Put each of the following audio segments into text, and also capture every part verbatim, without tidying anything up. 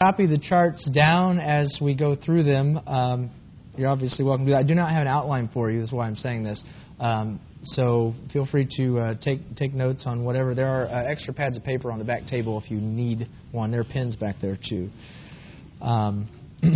copy the charts down as we go through them, um, you're obviously welcome to do that. I do not have an outline for you. That's why I'm saying this. Um, so feel free to uh, take take notes on whatever. There are uh, extra pads of paper on the back table if you need one. There are pens back there too. Um,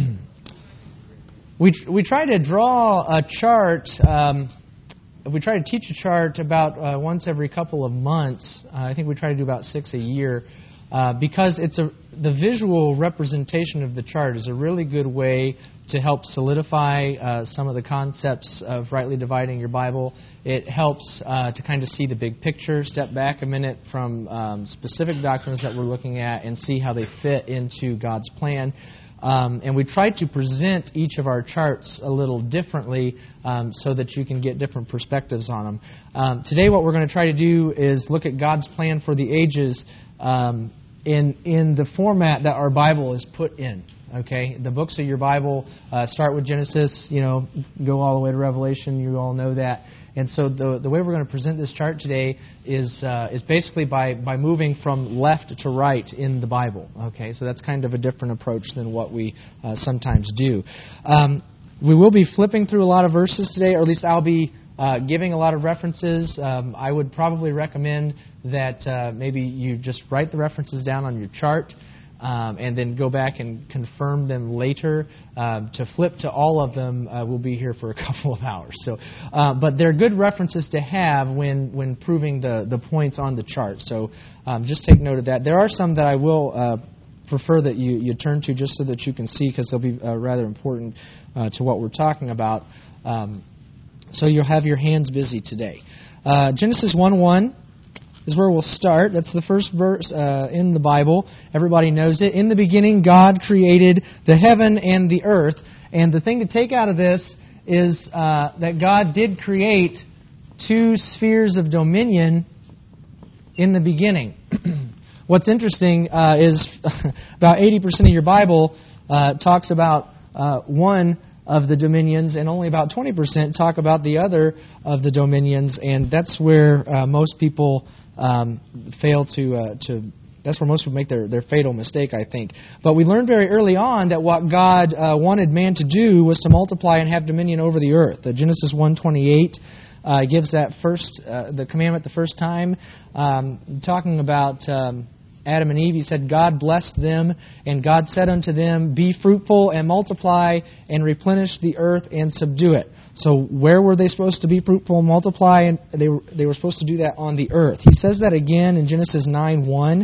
we we try to draw a chart. Um, we try to teach a chart about uh, once every couple of months. Uh, I think we try to do about six a year. Uh, because it's a the visual representation of the chart is a really good way to help solidify uh, some of the concepts of rightly dividing your Bible. It helps uh, to kind of see the big picture, step back a minute from um, specific doctrines that we're looking at and see how they fit into God's plan. Um, and we try to present each of our charts a little differently um, so that you can get different perspectives on them. Um, today what we're going to try to do is look at God's plan for the ages um, in in the format that our Bible is put in. Okay, the books of your Bible uh, start with Genesis, you know, go all the way to Revelation. You all know that. And so the the way we're going to present this chart today is uh, is basically by, by moving from left to right in the Bible. Okay, so that's kind of a different approach than what we uh, sometimes do. Um, we will be flipping through a lot of verses today, or at least I'll be uh, giving a lot of references. Um, I would probably recommend that uh, maybe you just write the references down on your chart. Um, and then go back and confirm them later. Um, to flip to all of them, uh, we'll be here for a couple of hours. So, uh, but they're good references to have when, when proving the, the points on the chart. So um, just take note of that. There are some that I will uh, prefer that you, you turn to just so that you can see, because they'll be uh, rather important uh, to what we're talking about. Um, so you'll have your hands busy today. Uh, Genesis one one. Is where we'll start. That's the first verse uh, in the Bible. Everybody knows it. In the beginning, God created the heaven and the earth. And the thing to take out of this is uh, that God did create two spheres of dominion in the beginning. What's interesting uh, is about eighty percent of your Bible uh, talks about uh, one of the dominions, and only about twenty percent talk about the other of the dominions. And that's where uh, most people Um, fail to, uh, to, that's where most people make their, their fatal mistake, I think. But we learned very early on that what God uh, wanted man to do was to multiply and have dominion over the earth. Uh, Genesis one twenty-eight uh, gives that first, uh, the commandment the first time, um, talking about um, Adam and Eve. He said, God blessed them, and God said unto them, be fruitful and multiply and replenish the earth and subdue it. So where were they supposed to be fruitful and multiply? And they were, they were supposed to do that on the earth. He says that again in Genesis nine one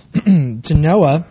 to Noah.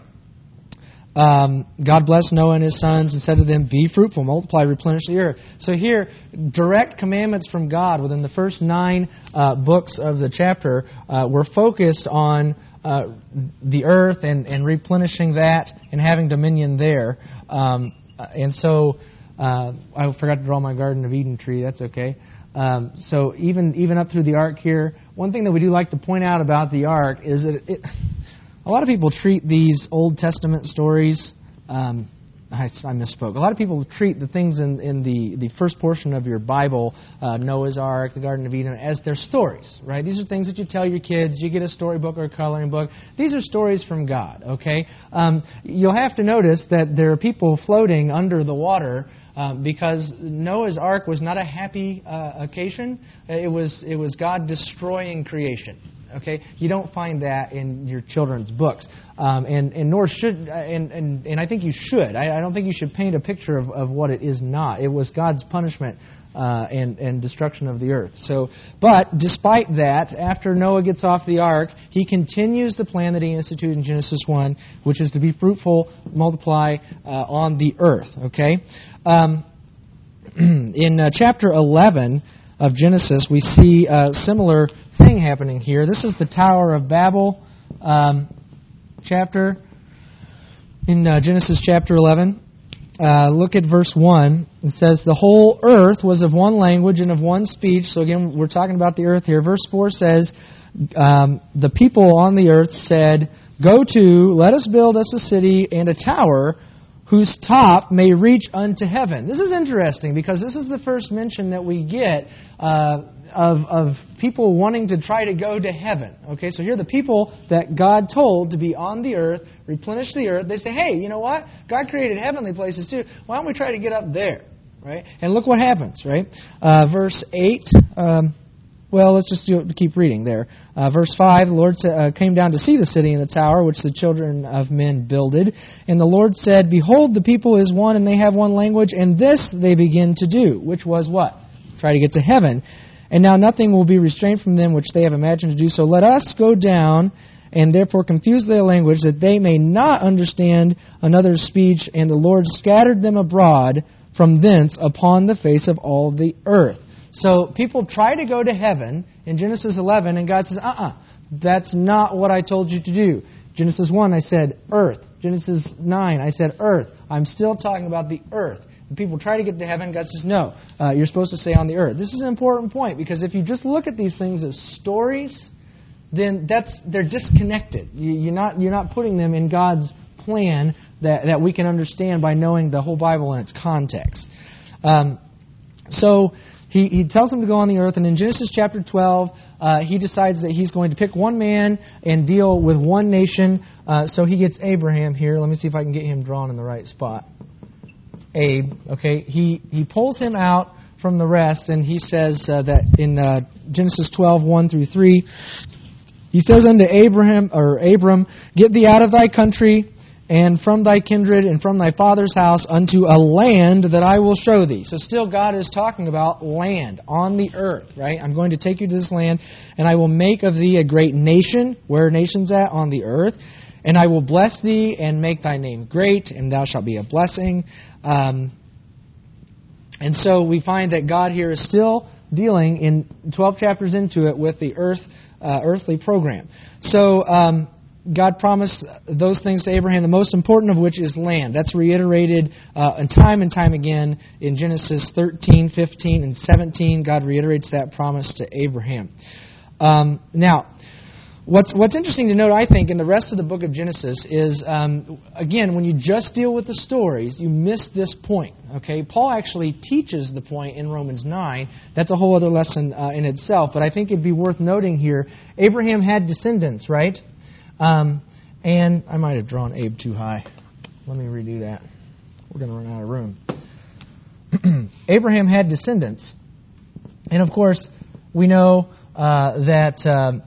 Um, God blessed Noah and his sons and said to them, be fruitful, multiply, replenish the earth. So here, direct commandments from God within the first nine uh, books of the chapter uh, were focused on uh, the earth and, and replenishing that and having dominion there. Um, and so... Uh, I forgot to draw my Garden of Eden tree. That's okay. Um, so even even up through the ark here, one thing that we do like to point out about the ark is that it, a lot of people treat these Old Testament stories. Um, I, I misspoke. A lot of people treat the things in, in the, the first portion of your Bible, uh, Noah's Ark, the Garden of Eden, as their stories, right? These are things that you tell your kids. You get a storybook or a coloring book. These are stories from God, okay? Um, you'll have to notice that there are people floating under the water Um, because Noah's Ark was not a happy uh, occasion. It was it was God destroying creation. Okay, you don't find that in your children's books, um, and and nor should and and, and I think you should. I, I don't think you should paint a picture of, of what it is not. It was God's punishment uh, and and destruction of the earth. So, but despite that, after Noah gets off the ark, he continues the plan that he instituted in Genesis one, which is to be fruitful, multiply uh, on the earth. Okay. Um, in uh, chapter eleven of Genesis, we see a similar thing happening here. This is the Tower of Babel um, chapter in uh, Genesis chapter eleven. Uh, look at verse one. It says, the whole earth was of one language and of one speech. So again, we're talking about the earth here. Verse four says, um, the people on the earth said, go to, let us build us a city and a tower whose top may reach unto heaven. This is interesting because this is the first mention that we get uh, of, of people wanting to try to go to heaven. Okay, so here are the people that God told to be on the earth, replenish the earth. They say, hey, you know what? God created heavenly places too. Why don't we try to get up there? Right? And look what happens, right? Uh, verse eight. Um, well, let's just do it, keep reading there. Uh, verse five, the Lord uh, came down to see the city and the tower, which the children of men builded. And the Lord said, behold, the people is one, and they have one language, and this they begin to do. Which was what? Try to get to heaven. And now nothing will be restrained from them which they have imagined to do. So let us go down and therefore confuse their language, that they may not understand another's speech. And the Lord scattered them abroad from thence upon the face of all the earth. So people try to go to heaven in Genesis eleven, and God says, uh-uh, that's not what I told you to do. Genesis one, I said earth. Genesis nine, I said earth. I'm still talking about the earth. And people try to get to heaven, God says, no, uh, you're supposed to stay on the earth. This is an important point, because if you just look at these things as stories, then that's they're disconnected. You, you're not you're not putting them in God's plan that, that we can understand by knowing the whole Bible in its context. Um, so he, he tells them to go on the earth, and in Genesis chapter twelve, uh, he decides that he's going to pick one man and deal with one nation. Uh, so he gets Abraham here. Let me see if I can get him drawn in the right spot. Abe, okay, he, he pulls him out from the rest, and he says uh, that in uh, Genesis twelve, one through three, he says unto Abraham, or Abram, get thee out of thy country, and from thy kindred, and from thy father's house, unto a land that I will show thee. So still God is talking about land, on the earth, right? I'm going to take you to this land, and I will make of thee a great nation. Where are nations at? On the earth. And I will bless thee, and make thy name great, and thou shalt be a blessing. Um, and so we find that God here is still dealing, in twelve chapters into it, with the earth, uh, earthly program. So um, God promised those things to Abraham, the most important of which is land. That's reiterated uh, and time and time again in Genesis thirteen, fifteen, and seventeen. God reiterates that promise to Abraham. Um, now, What's what's interesting to note, I think, in the rest of the book of Genesis is, um, again, when you just deal with the stories, you miss this point. Okay, Paul actually teaches the point in Romans nine. That's a whole other lesson uh, in itself. But I think it'd be worth noting here, Abraham had descendants, right? Um, and I might have drawn Abe too high. Let me redo that. We're going to run out of room. Abraham had descendants. And, of course, we know uh, that... Uh,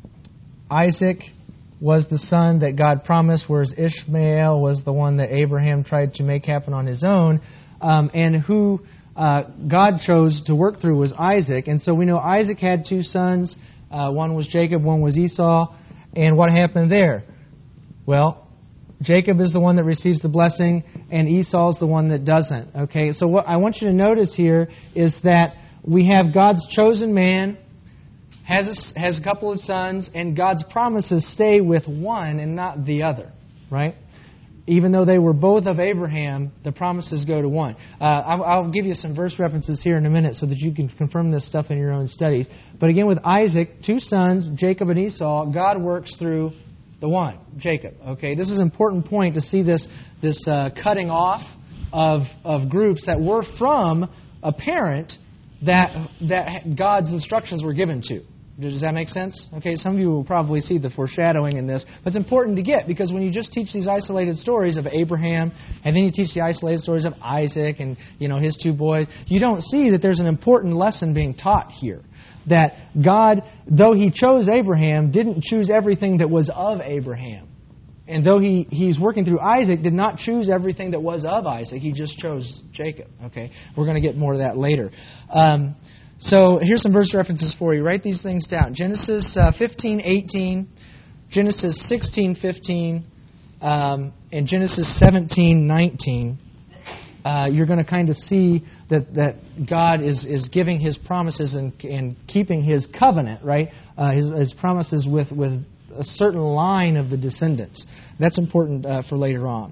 Isaac was the son that God promised, whereas Ishmael was the one that Abraham tried to make happen on his own. Um, and who uh, God chose to work through was Isaac. And so we know Isaac had two sons. Uh, one was Jacob, one was Esau. And what happened there? Well, Jacob is the one that receives the blessing, and Esau is the one that doesn't. Okay, so what I want you to notice here is that we have God's chosen man, has a, has a couple of sons, and God's promises stay with one and not the other, right? Even though they were both of Abraham, the promises go to one. Uh, I'll, I'll give you some verse references here in a minute so that you can confirm this stuff in your own studies. But again, with Isaac, two sons, Jacob and Esau, God works through the one, Jacob. Okay, this is an important point to see this this uh, cutting off of of groups that were from a parent that that God's instructions were given to. Does that make sense? Okay, some of you will probably see the foreshadowing in this. But it's important to get, because when you just teach these isolated stories of Abraham, and then you teach the isolated stories of Isaac and, you know, his two boys, you don't see that there's an important lesson being taught here. That God, though He chose Abraham, didn't choose everything that was of Abraham. And though he, He's working through Isaac, did not choose everything that was of Isaac. He just chose Jacob. Okay, we're going to get more of that later. Um, So here's some verse references for you. Write these things down. Genesis uh, fifteen eighteen, Genesis sixteen fifteen, um, and Genesis seventeen nineteen. Uh, you're going to kind of see that, that God is, is giving His promises and, and keeping His covenant, right? Uh, his, his promises with, with a certain line of the descendants. That's important uh, for later on.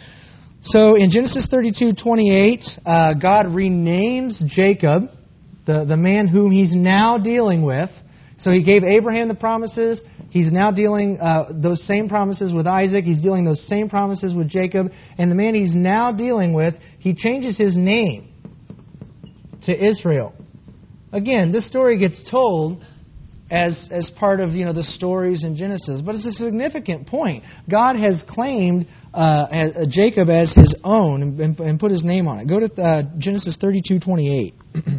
So in Genesis thirty-two twenty-eight, uh, God renames Jacob, The, the man whom He's now dealing with. So He gave Abraham the promises. He's now dealing uh, those same promises with Isaac. He's dealing those same promises with Jacob. And the man He's now dealing with, He changes his name to Israel. again, this story gets told as as part of, you know, the stories in Genesis, but it's a significant point. God has claimed uh, Jacob as His own and, and put His name on it. Go to uh, Genesis thirty-two twenty-eight.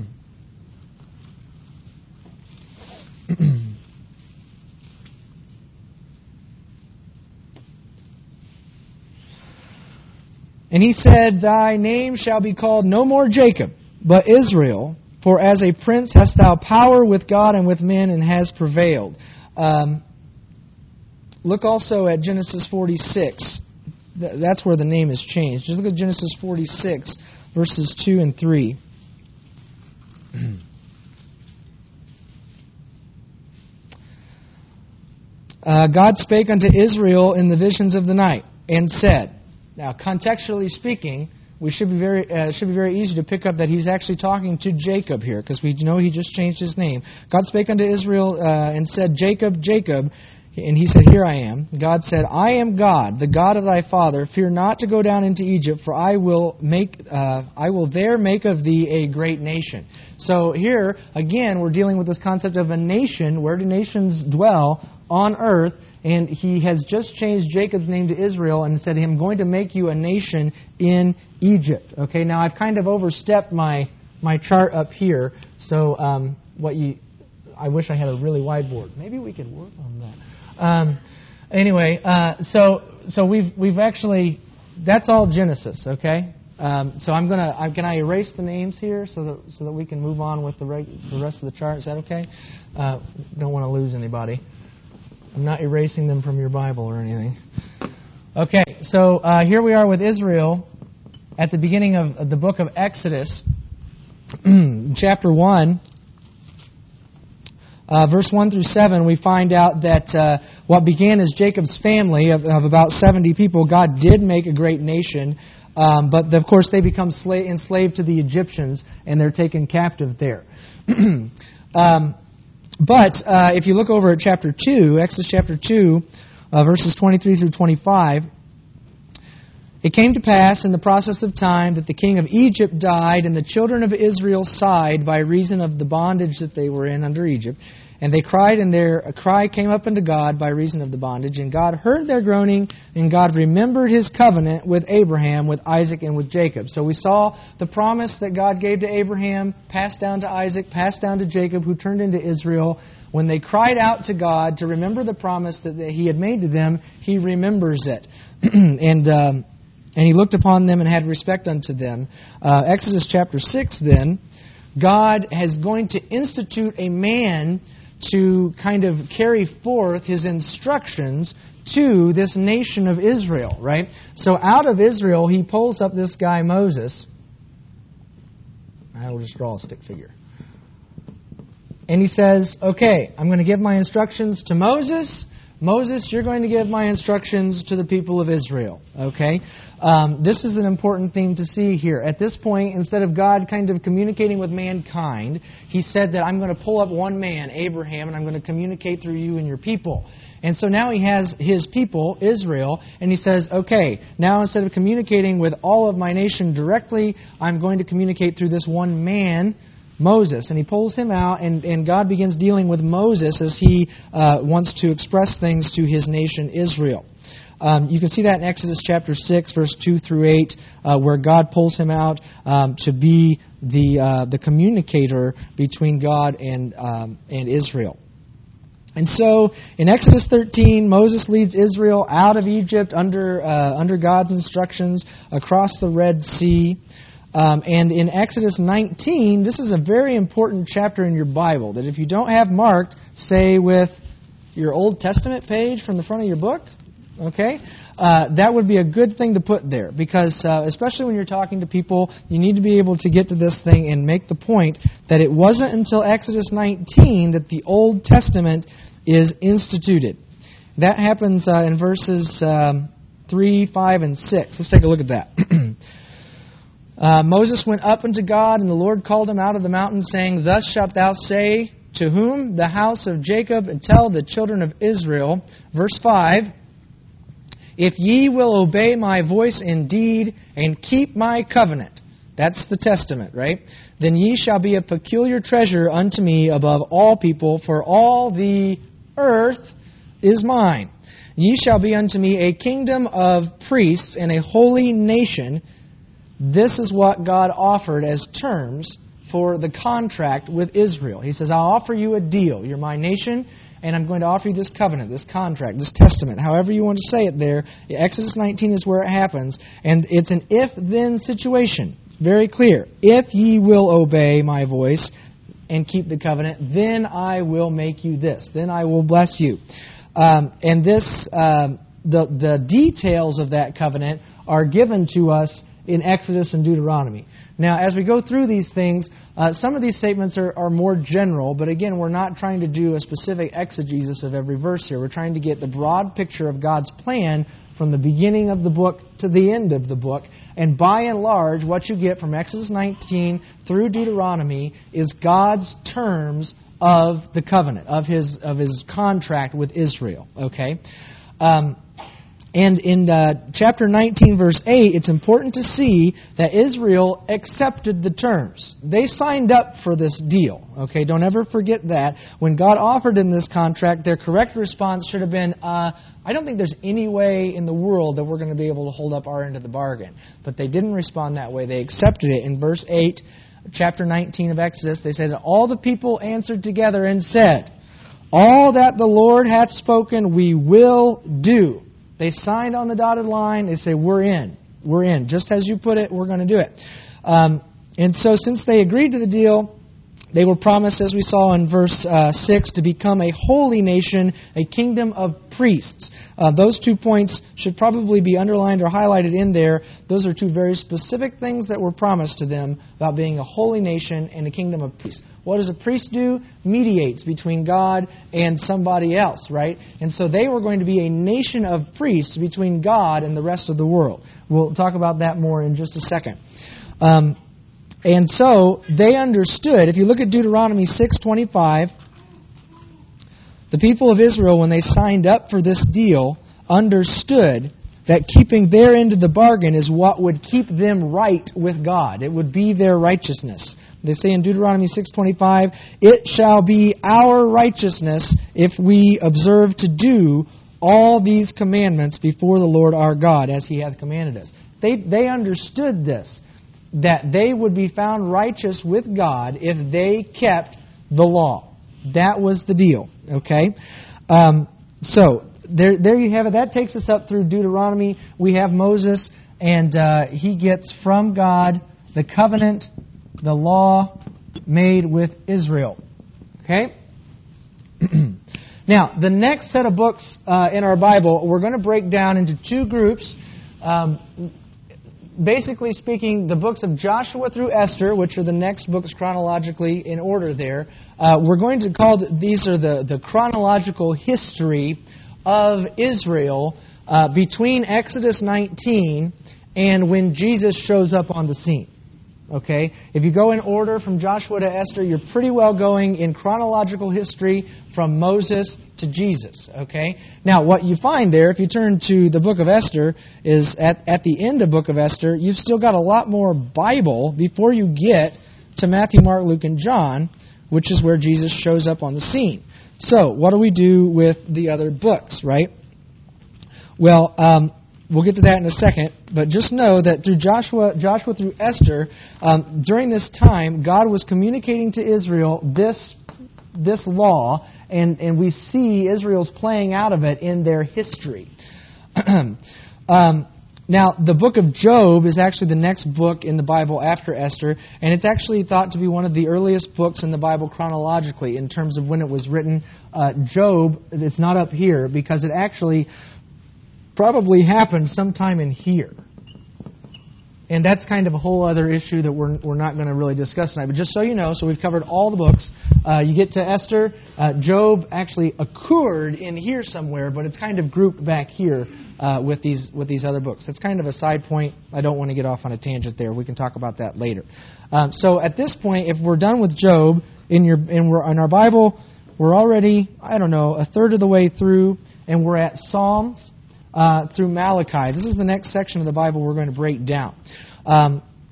And He said, "Thy name shall be called no more Jacob, but Israel. For as a prince hast thou power with God and with men, and has prevailed." Um, look also at Genesis forty-six. That's where the name is changed. Just look at Genesis forty-six, verses two and three. Uh, God spake unto Israel in the visions of the night, and said. Now, contextually speaking, we should be very uh, should be very easy to pick up that He's actually talking to Jacob here, because we know he just changed his name. God spake unto Israel uh, and said, "Jacob, Jacob." And he said, "Here I am." God said, "I am God, the God of thy father. Fear not to go down into Egypt, for I will make uh, I will there make of thee a great nation." So here again, we're dealing with this concept of a nation. Where do nations dwell? On earth. And He has just changed Jacob's name to Israel and said, "I'm going to make you a nation in Egypt." Okay, now I've kind of overstepped my my chart up here. So um, what you, I wish I had a really wide board. Maybe we could work on that. Um, anyway, uh, so so we've we've actually, that's all Genesis. Okay, um, so I'm gonna I, can I erase the names here so that so that we can move on with the reg, the rest of the chart? Is that okay? Uh, don't want to lose anybody. I'm not erasing them from your Bible or anything. Okay, so uh, here we are with Israel at the beginning of the book of Exodus, chapter one, uh, verse one through seven. We find out that uh, what began as Jacob's family of, of about seventy people, God did make a great nation, um, but of course they become sla- enslaved to the Egyptians, and they're taken captive there. um, But uh, if you look over at chapter two, Exodus chapter two, uh, verses twenty-three through twenty-five, it came to pass in the process of time that the king of Egypt died, and the children of Israel sighed by reason of the bondage that they were in under Egypt. And they cried, and their a cry came up unto God by reason of the bondage. And God heard their groaning, and God remembered His covenant with Abraham, with Isaac, and with Jacob. So we saw the promise that God gave to Abraham, passed down to Isaac, passed down to Jacob, who turned into Israel. When they cried out to God to remember the promise that He had made to them, He remembers it. and um, and He looked upon them and had respect unto them. Uh, Exodus chapter six, then, God is going to institute a man to kind of carry forth His instructions to this nation of Israel, right? So out of Israel, He pulls up this guy Moses. I will just draw a stick figure. And He says, "Okay, I'm going to give my instructions to Moses. Moses, you're going to give my instructions to the people of Israel." Okay? Um, this is an important thing to see here. At this point, instead of God kind of communicating with mankind, He said that I'm going to pull up one man, Abraham, and I'm going to communicate through you and your people. And so now He has His people, Israel, and He says, okay, now instead of communicating with all of my nation directly, I'm going to communicate through this one man, Moses. And He pulls him out, and, and God begins dealing with Moses as He uh, wants to express things to His nation, Israel. Um, you can see that in Exodus chapter six, verse two through eight, uh, where God pulls him out um, to be the uh, the communicator between God and um, and Israel. And so, in Exodus thirteen, Moses leads Israel out of Egypt under uh, under God's instructions across the Red Sea. Um, and in Exodus nineteen, this is a very important chapter in your Bible that if you don't have marked, say with your Old Testament page from the front of your book, okay, uh, that would be a good thing to put there, because uh, especially when you're talking to people, you need to be able to get to this thing and make the point that it wasn't until Exodus nineteen that the Old Testament is instituted. That happens uh, in verses um, three, five, and six. Let's take a look at that. Uh, Moses went up unto God, and the Lord called him out of the mountain, saying, Thus shalt thou say to whom? The house of Jacob, and tell the children of Israel. Verse five, If ye will obey my voice indeed, and keep my covenant. That's the testament, right? Then ye shall be a peculiar treasure unto me above all people, for all the earth is mine. Ye shall be unto me a kingdom of priests and a holy nation. This is what God offered as terms for the contract with Israel. He says, I'll offer you a deal. You're my nation, and I'm going to offer you this covenant, this contract, this testament, however you want to say it there. Exodus nineteen is where it happens, and it's an if-then situation. Very clear. If ye will obey my voice and keep the covenant, then I will make you this. Then I will bless you. Um, and this, um, the the details of that covenant are given to us in Exodus and Deuteronomy. Now, as we go through these things, uh, some of these statements are, are more general, but again, we're not trying to do a specific exegesis of every verse here. We're trying to get the broad picture of God's plan from the beginning of the book to the end of the book. And by and large, what you get from Exodus nineteen through Deuteronomy is God's terms of the covenant, of His of His contract with Israel. Okay? Um, and in uh, chapter nineteen, verse eight, it's important to see that Israel accepted the terms. They signed up for this deal. Okay? Don't ever forget that. When God offered them this contract, their correct response should have been, uh, I don't think there's any way in the world that we're going to be able to hold up our end of the bargain. But they didn't respond that way. They accepted it. In verse eight, chapter nineteen of Exodus, they said, all the people answered together and said, all that the Lord hath spoken we will do. They signed on the dotted line. They say, we're in. We're in. Just as you put it, we're going to do it. Um, and so since they agreed to the deal, they were promised, as we saw in verse uh, six, to become a holy nation, a kingdom of priests. Uh, those two points should probably be underlined or highlighted in there. Those are two very specific things that were promised to them about being a holy nation and a kingdom of priests. What does a priest do? Mediates between God and somebody else, right? And so they were going to be a nation of priests between God and the rest of the world. We'll talk about that more in just a second. Um, And so they understood. If you look at Deuteronomy six twenty-five, the people of Israel, when they signed up for this deal, understood that keeping their end of the bargain is what would keep them right with God. It would be their righteousness. They say in Deuteronomy six twenty-five, it shall be our righteousness if we observe to do all these commandments before the Lord our God, as He hath commanded us. They they understood this, that they would be found righteous with God if they kept the law. That was the deal. Okay? Um, so, there there you have it. That takes us up through Deuteronomy. We have Moses, and uh, he gets from God the covenant, the law made with Israel. Okay? Now, the next set of books uh, in our Bible, we're going to break down into two groups. Um, Basically speaking, the books of Joshua through Esther, which are the next books chronologically in order there, uh, we're going to call, the, these are the, the chronological history of Israel uh, between Exodus nineteen and when Jesus shows up on the scene. Okay? If you go in order from Joshua to Esther, you're pretty well going in chronological history from Moses to Jesus. Okay? Now, what you find there, if you turn to the book of Esther, is at, at the end of book of Esther, you've still got a lot more Bible before you get to Matthew, Mark, Luke, and John, which is where Jesus shows up on the scene. So, what do we do with the other books, right? Well, um, we'll get to that in a second, but just know that through Joshua, Joshua through Esther, um, during this time, God was communicating to Israel this this law, and, and we see Israel's playing out of it in their history. um, now, the book of Job is actually the next book in the Bible after Esther, and it's actually thought to be one of the earliest books in the Bible chronologically in terms of when it was written. Uh, Job, it's not up here because it actually probably happened sometime in here. And that's kind of a whole other issue that we're we're not going to really discuss tonight. But just so you know, so we've covered all the books. Uh, you get to Esther. Uh, Job actually occurred in here somewhere, but it's kind of grouped back here uh, with these with these other books. That's kind of a side point. I don't want to get off on a tangent there. We can talk about that later. Um, so at this point, if we're done with Job in your in, we're, in our Bible, we're already, I don't know, a third of the way through, and we're at Psalms. Uh, through Malachi. This is the next section of the Bible we're going to break down. Um,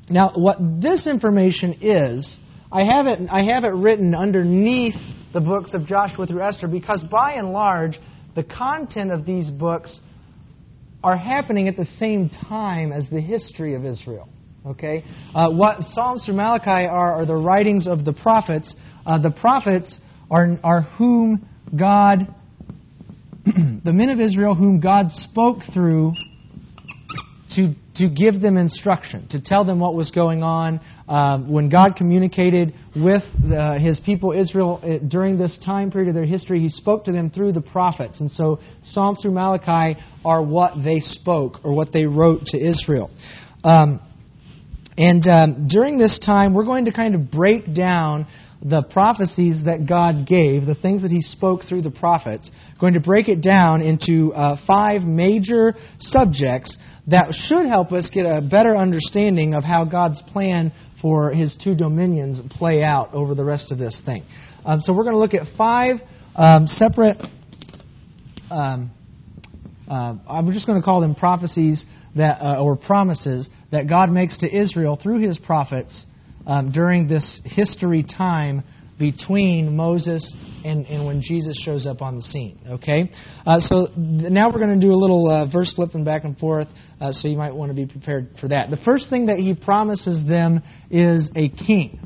Now, what this information is, I have it, I have it written underneath the books of Joshua through Esther because, by and large, the content of these books are happening at the same time as the history of Israel. Okay, uh, what Psalms through Malachi are are the writings of the prophets. Uh, the prophets are are whom God, the men of Israel, whom God spoke through to to give them instruction, to tell them what was going on. Uh, when God communicated with uh, His people Israel uh, during this time period of their history, He spoke to them through the prophets. And so Psalms through Malachi are what they spoke or what they wrote to Israel. Um, and um, during this time, we're going to kind of break down the prophecies that God gave, the things that He spoke through the prophets, going to break it down into uh, five major subjects that should help us get a better understanding of how God's plan for His two dominions play out over the rest of this thing. Um, so we're going to look at five um, separate, um, uh, I'm just going to call them prophecies that uh, or promises that God makes to Israel through His prophets Um, during this history time between Moses and, and when Jesus shows up on the scene. Okay? Uh, so th- now we're going to do a little uh, verse flipping back and forth, uh, so you might want to be prepared for that. The first thing that He promises them is a king.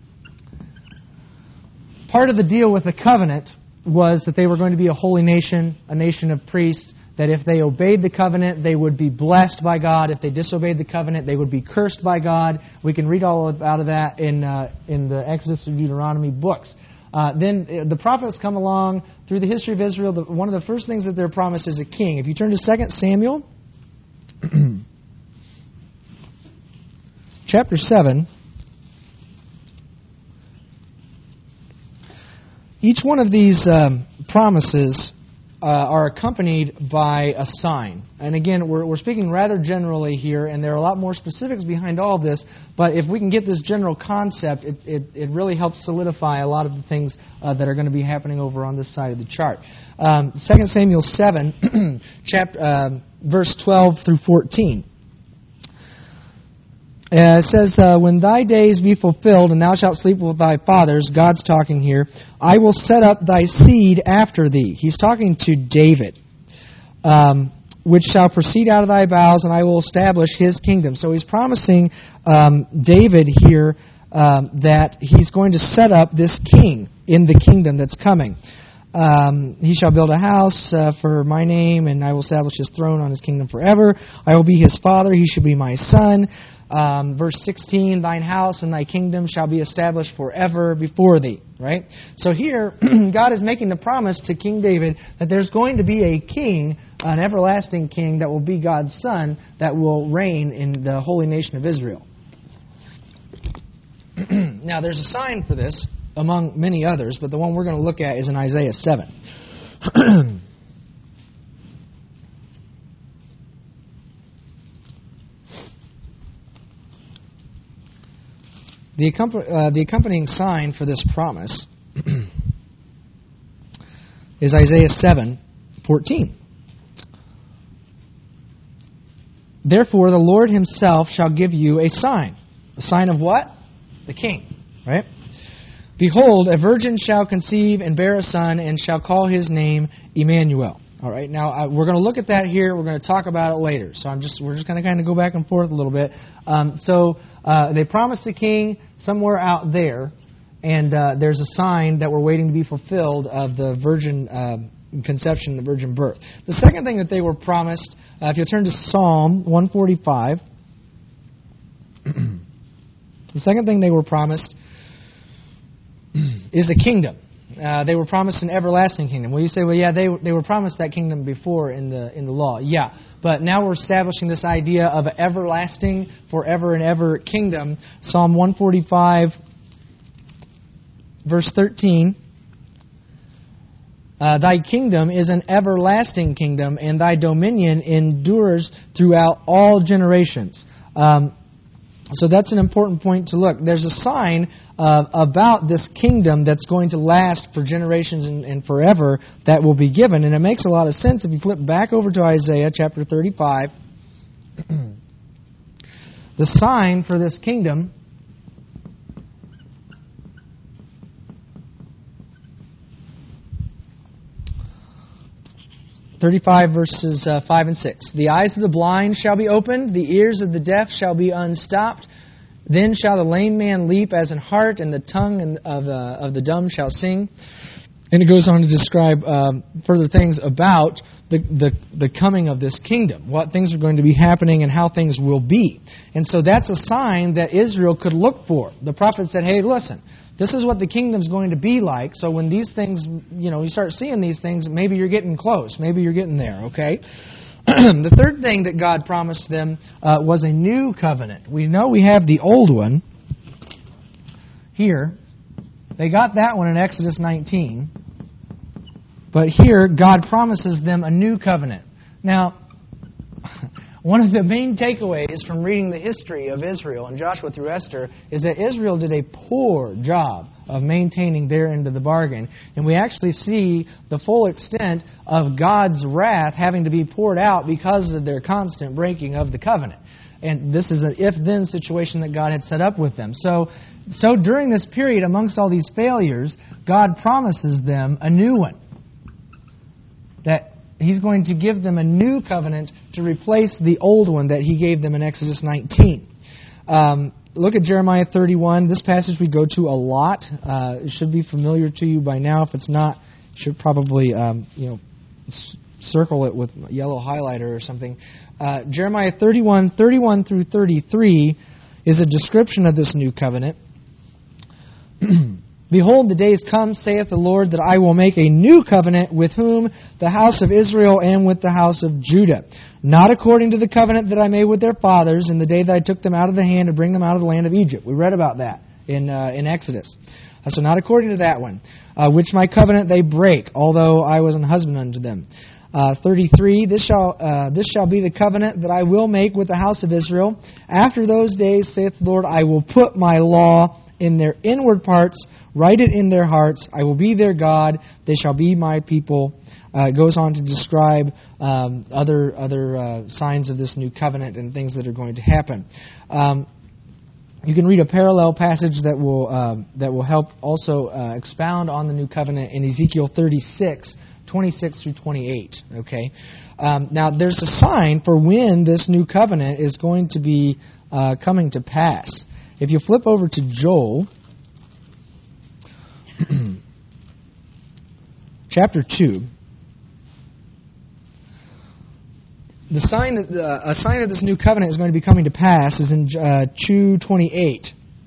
Part of the deal with the covenant was that they were going to be a holy nation, a nation of priests, that if they obeyed the covenant, they would be blessed by God. If they disobeyed the covenant, they would be cursed by God. We can read all about that in uh, in the Exodus and Deuteronomy books. Uh, then the prophets come along through the history of Israel. The, one of the first things that they're promised is a king. If you turn to Second Samuel, chapter seven, each one of these um, promises Uh, are accompanied by a sign. And again, we're, we're speaking rather generally here, and there are a lot more specifics behind all this, but if we can get this general concept, it, it, it really helps solidify a lot of the things uh, that are going to be happening over on this side of the chart. Um, Second Samuel seven, chapter, uh, verse twelve through fourteen. Uh, it says, uh, when thy days be fulfilled, and thou shalt sleep with thy fathers, God's talking here, I will set up thy seed after thee. He's talking to David, um, which shall proceed out of thy bowels, and I will establish his kingdom. So he's promising um, David here um, that he's going to set up this king in the kingdom that's coming. Um, he shall build a house uh, for my name, and I will establish his throne on his kingdom forever. I will be his father, he shall be my son. Um, verse sixteen, thine house and thy kingdom shall be established forever before thee. Right? So here, God is making the promise to King David that there's going to be a king, an everlasting king, that will be God's son, that will reign in the holy nation of Israel. Now, there's a sign for this, among many others, but the one we're going to look at is in Isaiah seven. The, accomp- uh, the accompanying sign for this promise is Isaiah seven fourteen. Therefore, the Lord Himself shall give you a sign. A sign of what? The King. Right? Behold, a virgin shall conceive and bear a son, and shall call his name Emmanuel. All right. Now uh, we're going to look at that here. We're going to talk about it later. So I'm just we're just going to kind of go back and forth a little bit. Um, so uh, they promised the king somewhere out there, and uh, there's a sign that we're waiting to be fulfilled of the virgin uh, conception, the virgin birth. The second thing that they were promised, uh, if you turn to Psalm one forty-five, the second thing they were promised is a kingdom. Uh, they were promised an everlasting kingdom. Well, you say, well, yeah, they they were promised that kingdom before in the in the law. Yeah, but now we're establishing this idea of an everlasting, forever and ever kingdom. Psalm one forty-five, verse thirteen. Uh, thy kingdom is an everlasting kingdom, and thy dominion endures throughout all generations. Um, So that's an important point to look. There's a sign uh, about this kingdom that's going to last for generations and, and forever that will be given. And it makes a lot of sense if you flip back over to Isaiah chapter thirty-five. the sign for this kingdom thirty-five verses uh, five and six. The eyes of the blind shall be opened, the ears of the deaf shall be unstopped. Then shall the lame man leap as an hart, and the tongue of, uh, of the dumb shall sing. And it goes on to describe um, further things about the, the the coming of this kingdom, what things are going to be happening and how things will be. And so that's a sign that Israel could look for. The prophet said, hey, listen, this is what the kingdom's going to be like. So when these things, you know, you start seeing these things, maybe you're getting close. Maybe you're getting there, okay? The third thing that God promised them uh, was a new covenant. We know we have the old one here. They got that one in Exodus nineteen. But here, God promises them a new covenant. Now, one of the main takeaways from reading the history of Israel and Joshua through Esther is that Israel did a poor job of maintaining their end of the bargain. And we actually see the full extent of God's wrath having to be poured out because of their constant breaking of the covenant. And this is an if-then situation that God had set up with them. So, so during this period, amongst all these failures, God promises them a new one. That He's going to give them a new covenant to replace the old one that He gave them in Exodus nineteen. Um, look at Jeremiah thirty-one. This passage we go to a lot. Uh, it should be familiar to you by now. If it's not, you should probably um, you know s- circle it with yellow highlighter or something. Uh, Jeremiah thirty-one, thirty-one through thirty-three is a description of this new covenant. Behold, the days come, saith the Lord, that I will make a new covenant with whom? The house of Israel and with the house of Judah. Not according to the covenant that I made with their fathers in the day that I took them out of the hand to bring them out of the land of Egypt. We read about that in uh, in Exodus. Uh, so not according to that one, uh, which my covenant they break, although I was an husband unto them. Uh, thirty-three, this shall uh, this shall be the covenant that I will make with the house of Israel. After those days, saith the Lord, I will put my law in their inward parts, write it in their hearts. I will be their God. They shall be my people. Uh, it goes on to describe um, other other uh, signs of this new covenant and things that are going to happen. Um, you can read a parallel passage that will um, that will help also uh, expound on the new covenant in Ezekiel thirty-six, twenty-six through twenty-eight. Okay. Um, now there's a sign for when this new covenant is going to be uh, coming to pass. If you flip over to Joel, chapter two, the sign that uh, a sign that this new covenant is going to be coming to pass is in uh, two twenty-eight.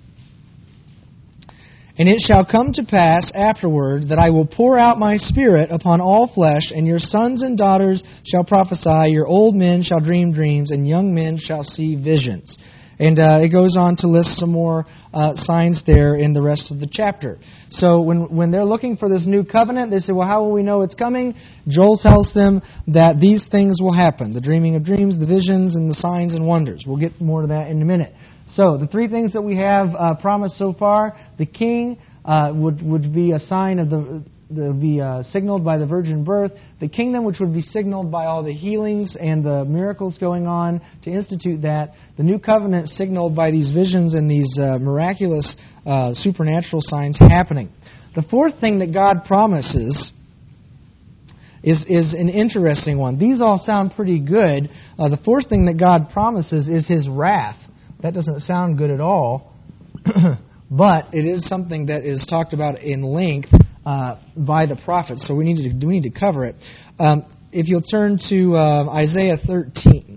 And it shall come to pass afterward that I will pour out my Spirit upon all flesh, and your sons and daughters shall prophesy, your old men shall dream dreams, and young men shall see visions. And uh, it goes on to list some more uh, signs there in the rest of the chapter. So when when they're looking for this new covenant, they say, well, how will we know it's coming? Joel tells them that these things will happen. The dreaming of dreams, the visions, and the signs and wonders. We'll get more to that in a minute. So the three things that we have uh, promised so far, the king uh, would, would be a sign of the... They'll be uh, signaled by the virgin birth. The kingdom, which would be signaled by all the healings and the miracles going on to institute that. The new covenant signaled by these visions and these uh, miraculous uh, supernatural signs happening. The fourth thing that God promises is, is an interesting one. These all sound pretty good. Uh, the fourth thing that God promises is His wrath. That doesn't sound good at all, but it is something that is talked about in length Uh, by the prophets, so we need to we need to cover it. Um, if you'll turn to uh, Isaiah thirteen,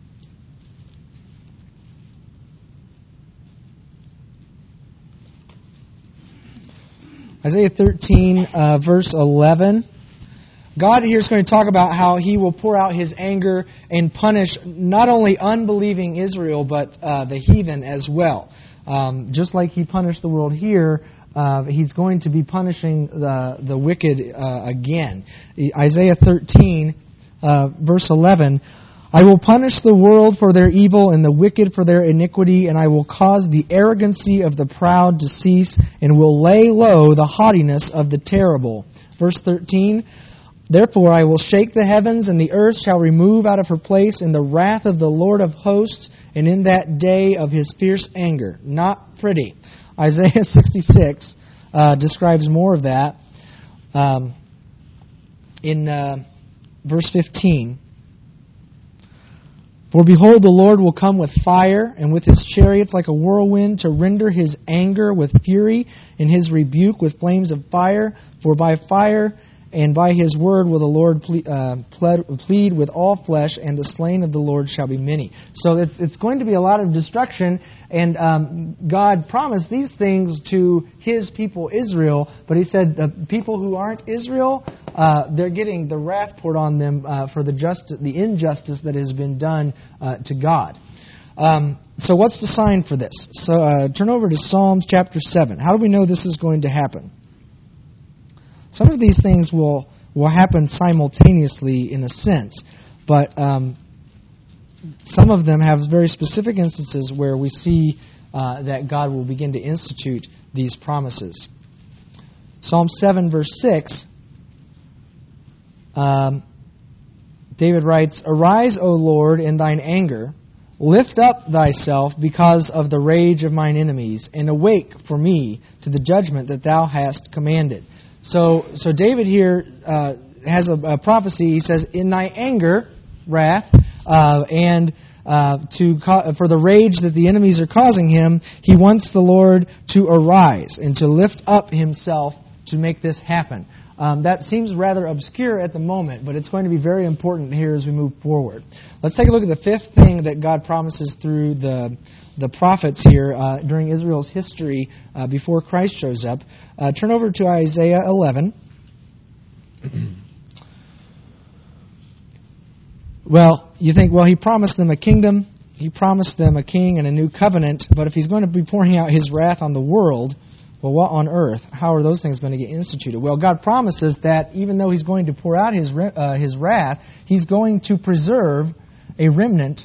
Isaiah thirteen, uh, verse eleven. God here is going to talk about how He will pour out His anger and punish not only unbelieving Israel but uh, the heathen as well. Um, just like He punished the world here. Uh, he's going to be punishing the the wicked uh, again. Isaiah thirteen, uh, verse eleven, I will punish the world for their evil and the wicked for their iniquity, and I will cause the arrogancy of the proud to cease, and will lay low the haughtiness of the terrible. Verse thirteen, therefore I will shake the heavens, and the earth shall remove out of her place in the wrath of the Lord of hosts, and in that day of his fierce anger. Not pretty. Isaiah sixty-six uh, describes more of that. Um, in uh, verse fifteen, for behold, the Lord will come with fire, and with his chariots like a whirlwind, to render his anger with fury, and his rebuke with flames of fire. For by fire and by his word will the Lord ple- uh, plead, plead with all flesh, and the slain of the Lord shall be many. So it's it's going to be a lot of destruction, and um, God promised these things to his people Israel, but he said the people who aren't Israel, uh, they're getting the wrath poured on them uh, for the justice, the injustice that has been done uh, to God. Um, so what's the sign for this? So uh, turn over to Psalms chapter seven. How do we know this is going to happen? Some of these things will, will happen simultaneously in a sense, but um, some of them have very specific instances where we see uh, that God will begin to institute these promises. Psalm seven, verse six, um, David writes, Arise, O Lord, in thine anger, lift up thyself because of the rage of mine enemies, and awake for me to the judgment that thou hast commanded. So, so David here uh, has a, a prophecy. He says, "In thy anger, wrath, uh, and uh, to co- for the rage that the enemies are causing him, he wants the Lord to arise and to lift up himself to make this happen." Um, that seems rather obscure at the moment, but it's going to be very important here as we move forward. Let's take a look at the fifth thing that God promises through the the prophets here uh, during Israel's history uh, before Christ shows up. Uh, turn over to Isaiah eleven. Well, you think, well, he promised them a kingdom, he promised them a king and a new covenant, but if he's going to be pouring out his wrath on the world, well, what on earth? How are those things going to get instituted? Well, God promises that even though he's going to pour out his uh, his wrath, he's going to preserve a remnant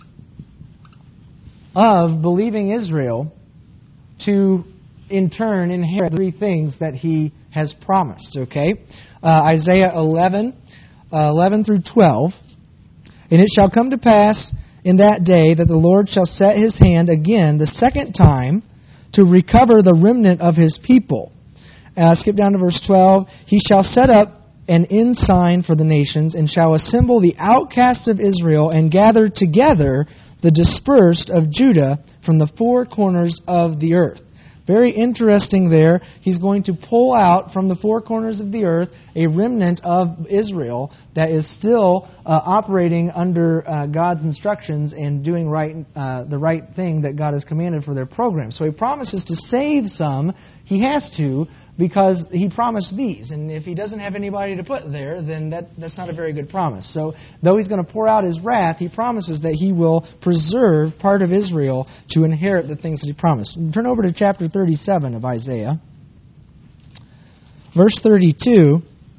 of believing Israel to, in turn, inherit the three things that he has promised. Okay? Uh, Isaiah eleven, uh, eleven through twelve. And it shall come to pass in that day that the Lord shall set his hand again the second time to recover the remnant of his people. Uh, skip down to verse twelve. He shall set up an ensign for the nations, and shall assemble the outcasts of Israel, and gather together the dispersed of Judah from the four corners of the earth. Very interesting there. He's going to pull out from the four corners of the earth a remnant of Israel that is still uh, operating under uh, God's instructions and doing right uh, the right thing that God has commanded for their program. So he promises to save some. He has to, because he promised these. And if he doesn't have anybody to put there, then that, that's not a very good promise. So though he's going to pour out his wrath, he promises that he will preserve part of Israel to inherit the things that he promised. Turn over to chapter thirty-seven of Isaiah. Verse thirty-two.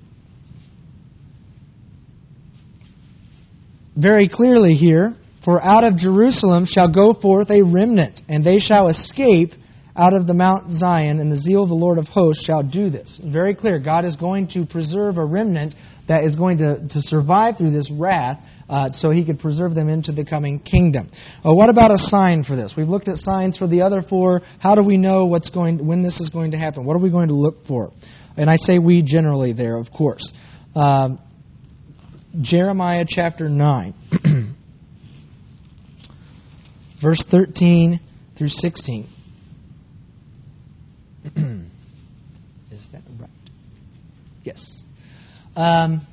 Very clearly here, for out of Jerusalem shall go forth a remnant, and they shall escape out of the Mount Zion, and the zeal of the Lord of hosts shall do this. Very clear. God is going to preserve a remnant that is going to, to survive through this wrath uh, so he could preserve them into the coming kingdom. Uh, what about a sign for this? We've looked at signs for the other four. How do we know what's going when this is going to happen? What are we going to look for? And I say we generally there, of course. Um, Jeremiah chapter nine, verse thirteen through sixteen. Is that right? Yes. Um,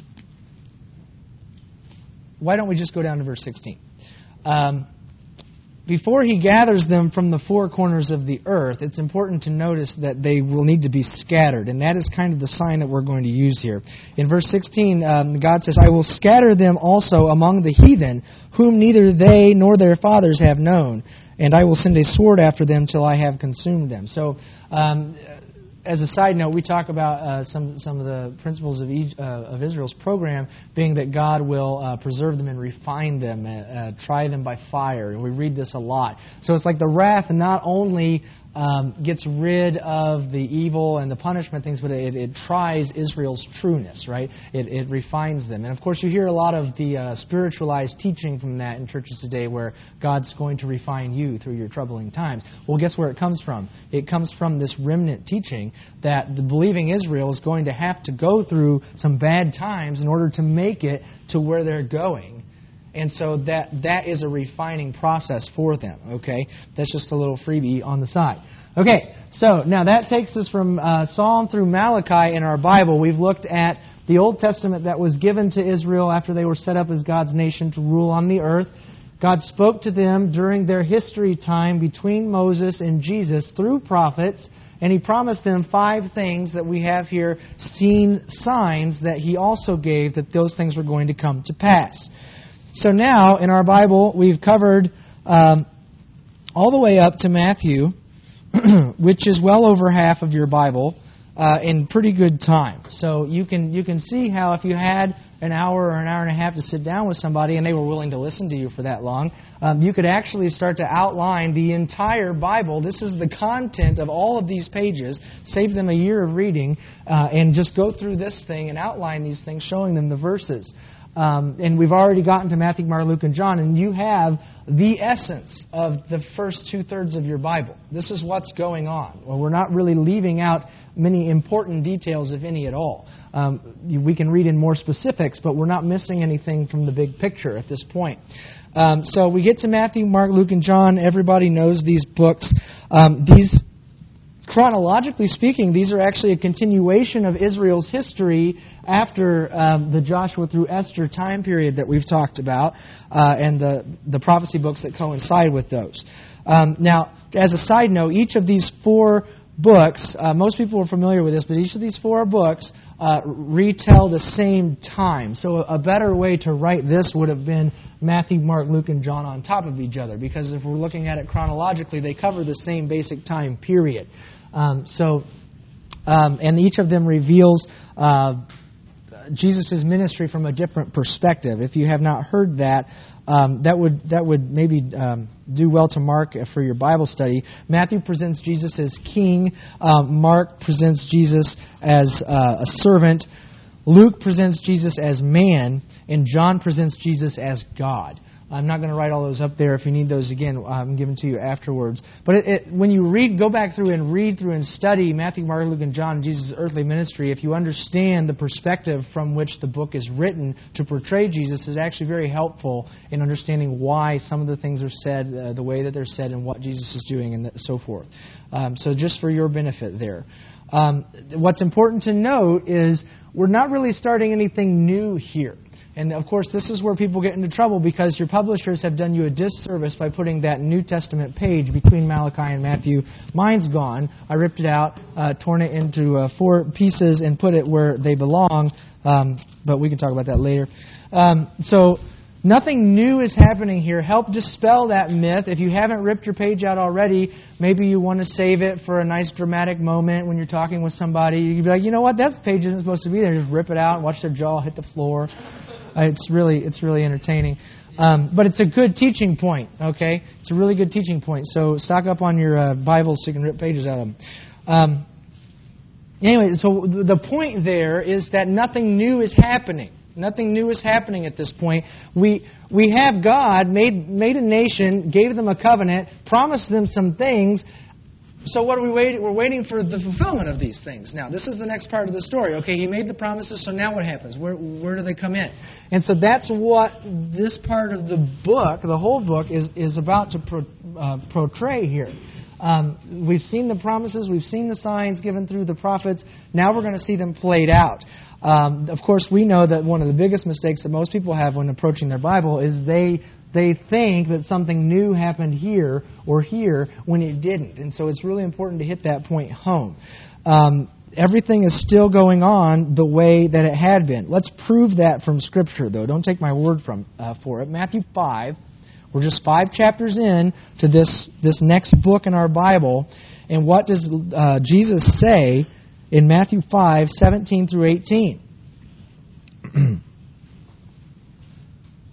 why don't we just go down to verse sixteen? Um, before he gathers them from the four corners of the earth, it's important to notice that they will need to be scattered, and that is kind of the sign that we're going to use here. In verse sixteen, um, God says, I will scatter them also among the heathen, whom neither they nor their fathers have known, and I will send a sword after them till I have consumed them. So, um, as a side note, we talk about uh, some some of the principles of, e- uh, of Israel's program being that God will uh, preserve them and refine them, uh, uh, try them by fire. And we read this a lot. So it's like the wrath not only um, gets rid of the evil and the punishment things, but it, it tries Israel's trueness, right? It, it refines them. And of course, you hear a lot of the uh, spiritualized teaching from that in churches today, where God's going to refine you through your troubling times. Well, guess where it comes from? It comes from this remnant teaching that the believing Israel is going to have to go through some bad times in order to make it to where they're going. And so that that is a refining process for them, okay? That's just a little freebie on the side. Okay, so now that takes us from uh, Psalm through Malachi in our Bible. We've looked at the Old Testament that was given to Israel after they were set up as God's nation to rule on the earth. God spoke to them during their history time between Moses and Jesus through prophets, and He promised them five things that we have here, seen signs that He also gave that those things were going to come to pass. So now, in our Bible, we've covered um, all the way up to Matthew, which is well over half of your Bible, uh, in pretty good time. So you can you can see how if you had an hour or an hour and a half to sit down with somebody and they were willing to listen to you for that long, um, you could actually start to outline the entire Bible. This is the content of all of these pages. Save them a year of reading uh, and just go through this thing and outline these things, showing them the verses. Um, and we've already gotten to Matthew, Mark, Luke, and John, and you have the essence of the first two-thirds of your Bible. This is what's going on. Well, we're not really leaving out many important details, if any at all. Um, we can read in more specifics, but we're not missing anything from the big picture at this point. Um, so we get to Matthew, Mark, Luke, and John. Everybody knows these books. Um, these Chronologically speaking, these are actually a continuation of Israel's history after um, the Joshua through Esther time period that we've talked about, uh, and the, the prophecy books that coincide with those. Um, now, as a side note, each of these four books, uh, most people are familiar with this, but each of these four books uh, retell the same time. So a, a better way to write this would have been Matthew, Mark, Luke, and John on top of each other, because if we're looking at it chronologically, they cover the same basic time period. Um, so, um, and each of them reveals uh, Jesus' ministry from a different perspective. If you have not heard that, um, that would that would maybe um, do well to mark for your Bible study. Matthew presents Jesus as king. Um, Mark presents Jesus as uh, a servant. Luke presents Jesus as man, and John presents Jesus as God. I'm not going to write all those up there. If you need those again, I'm giving to you afterwards. But it, it, when you read, go back through and read through and study Matthew, Mark, Luke, and John, Jesus' earthly ministry, if you understand the perspective from which the book is written to portray Jesus, is actually very helpful in understanding why some of the things are said, uh, the way that they're said, and what Jesus is doing, and so forth. Um, so just for your benefit there. Um, what's important to note is we're not really starting anything new here. And, of course, this is where people get into trouble, because your publishers have done you a disservice by putting that New Testament page between Malachi and Matthew. Mine's gone. I ripped it out, uh, torn it into uh, four pieces, and put it where they belong. Um, but we can talk about that later. Um, so nothing new is happening here. Help dispel that myth. If you haven't ripped your page out already, maybe you want to save it for a nice dramatic moment when you're talking with somebody. You can be like, you know what, that page isn't supposed to be there. Just rip it out and watch their jaw hit the floor. Uh, it's really it's really entertaining. Um, but it's a good teaching point, okay? It's a really good teaching point. So stock up on your uh, Bibles so you can rip pages out of them. Um, anyway, so the point there is that nothing new is happening. Nothing new is happening at this point. We we have God, made made a nation, gave them a covenant, promised them some things. So what are we waiting? We're waiting for the fulfillment of these things. Now, this is the next part of the story. Okay, He made the promises, so now what happens? Where where do they come in? And so that's what this part of the book, the whole book, is, is about to pro, uh, portray here. Um, we've seen the promises, we've seen the signs given through the prophets. Now we're going to see them played out. Um, of course, we know that one of the biggest mistakes that most people have when approaching their Bible is they They think that something new happened here or here when it didn't. And so it's really important to hit that point home. Um, everything is still going on the way that it had been. Let's prove that from Scripture, though. Don't take my word from uh, for it. Matthew five. We're just five chapters in to this, this next book in our Bible. And what does uh, Jesus say in Matthew five, seventeen through eighteen?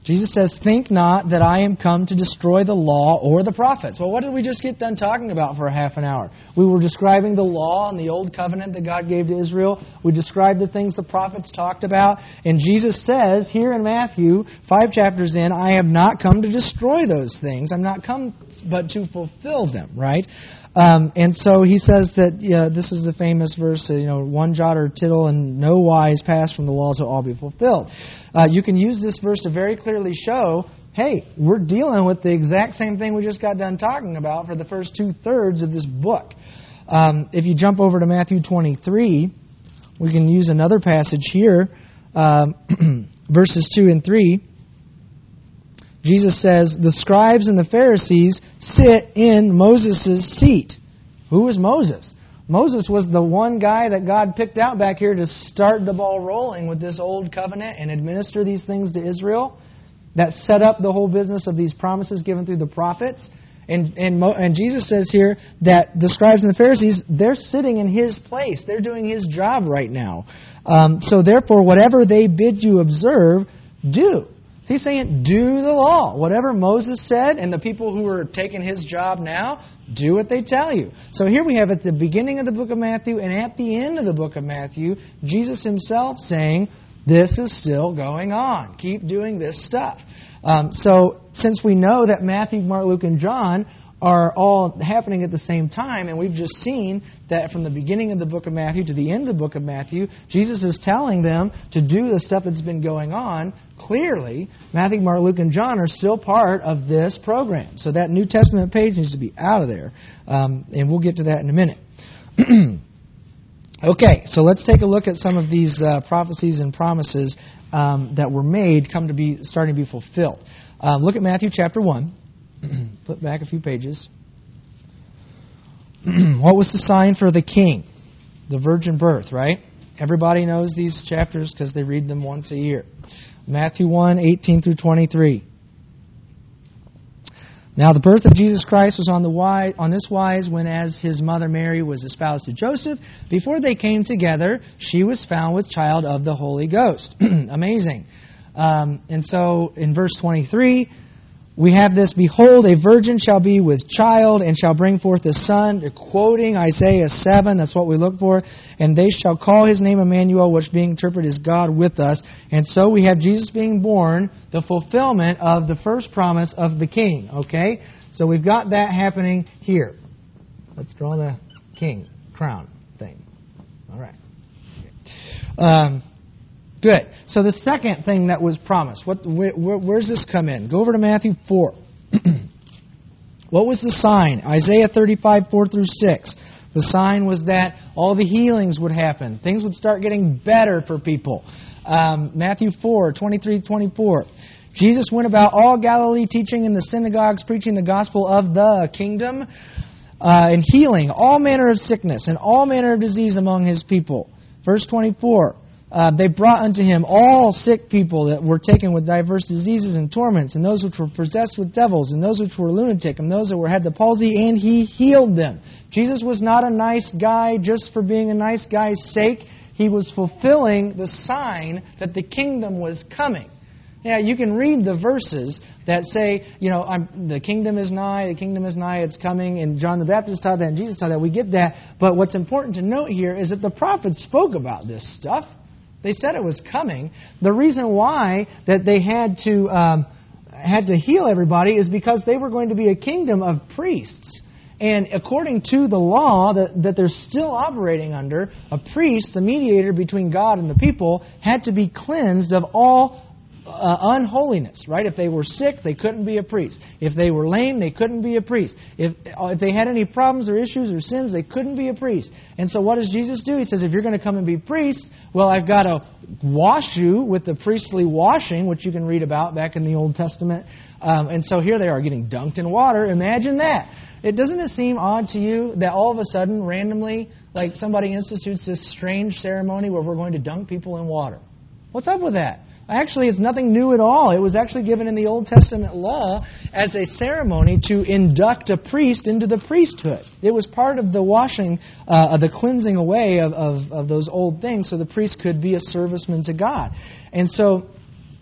Jesus says, think not that I am come to destroy the law or the prophets. Well, what did we just get done talking about for a half an hour? We were describing the law and the old covenant that God gave to Israel. We described the things the prophets talked about. And Jesus says here in Matthew, five chapters in, I have not come to destroy those things. I'm not come but to fulfill them, right? Um, and so he says that yeah, this is the famous verse, you know, one jot or tittle and no wise pass from the law to all be fulfilled. Uh, you can use this verse to very clearly show, hey, we're dealing with the exact same thing we just got done talking about for the first two-thirds of this book. Um, if you jump over to Matthew twenty-three, we can use another passage here, um, verses two and three. Jesus says, the scribes and the Pharisees sit in Moses' seat. Who was Moses? Moses was the one guy that God picked out back here to start the ball rolling with this old covenant and administer these things to Israel. That set up the whole business of these promises given through the prophets. And, and, and Jesus says here that the scribes and the Pharisees, they're sitting in His place. They're doing His job right now. Um, so therefore, whatever they bid you observe, do. He's saying, do the law. Whatever Moses said, and the people who are taking his job now, do what they tell you. So here we have at the beginning of the book of Matthew and at the end of the book of Matthew, Jesus Himself saying, this is still going on. Keep doing this stuff. Um, so since we know that Matthew, Mark, Luke, and John are all happening at the same time, and we've just seen that from the beginning of the book of Matthew to the end of the book of Matthew, Jesus is telling them to do the stuff that's been going on. Clearly, Matthew, Mark, Luke, and John are still part of this program. So that New Testament page needs to be out of there. Um, and we'll get to that in a minute. Okay, so let's take a look at some of these uh, prophecies and promises um, that were made come to be starting to be fulfilled. Um, look at Matthew chapter one. Flip back a few pages. What was the sign for the king? The virgin birth, right? Everybody knows these chapters because they read them once a year. Matthew one, eighteen through twenty-three. Now the birth of Jesus Christ was on the wise, on this wise when as His mother Mary was espoused to Joseph, before they came together, she was found with child of the Holy Ghost. Amazing. Um, and so in verse twenty-three, we have this, behold, a virgin shall be with child and shall bring forth a son. They're quoting Isaiah seven. That's what we look for. And they shall call His name Emmanuel, which being interpreted is God with us. And so we have Jesus being born, the fulfillment of the first promise of the king. Okay? So we've got that happening here. Let's draw the king crown thing. All right. Um... Good. So the second thing that was promised, what, where, where's this come in? Go over to Matthew four. What was the sign? Isaiah thirty-five, four through six. The sign was that all the healings would happen. Things would start getting better for people. Um, Matthew four, twenty-three, twenty-four. Jesus went about all Galilee, teaching in the synagogues, preaching the gospel of the kingdom, uh, and healing all manner of sickness and all manner of disease among His people. Verse twenty-four. Uh, they brought unto Him all sick people that were taken with diverse diseases and torments, and those which were possessed with devils, and those which were lunatic, and those that were had the palsy, and He healed them. Jesus was not a nice guy just for being a nice guy's sake. He was fulfilling the sign that the kingdom was coming. Yeah, you can read the verses that say, you know, I'm, the kingdom is nigh, the kingdom is nigh, it's coming, and John the Baptist taught that, and Jesus taught that. We get that. But what's important to note here is that the prophets spoke about this stuff. They said it was coming. The reason why that they had to um, had to heal everybody is because they were going to be a kingdom of priests. And according to the law that, that they're still operating under, a priest, the mediator between God and the people, had to be cleansed of all uh, unholiness, right? If they were sick, they couldn't be a priest. If they were lame, they couldn't be a priest. If, if they had any problems or issues or sins, they couldn't be a priest. And so what does Jesus do? He says, if you're going to come and be priest, well, I've got to wash you with the priestly washing, which you can read about back in the Old Testament. Um, and so here they are getting dunked in water. Imagine that. It doesn't it seem odd to you that all of a sudden, randomly, like somebody institutes this strange ceremony where we're going to dunk people in water? What's up with that? Actually, it's nothing new at all. It was actually given in the Old Testament law as a ceremony to induct a priest into the priesthood. It was part of the washing, uh, of the cleansing away of, of, of those old things so the priest could be a serviceman to God. And so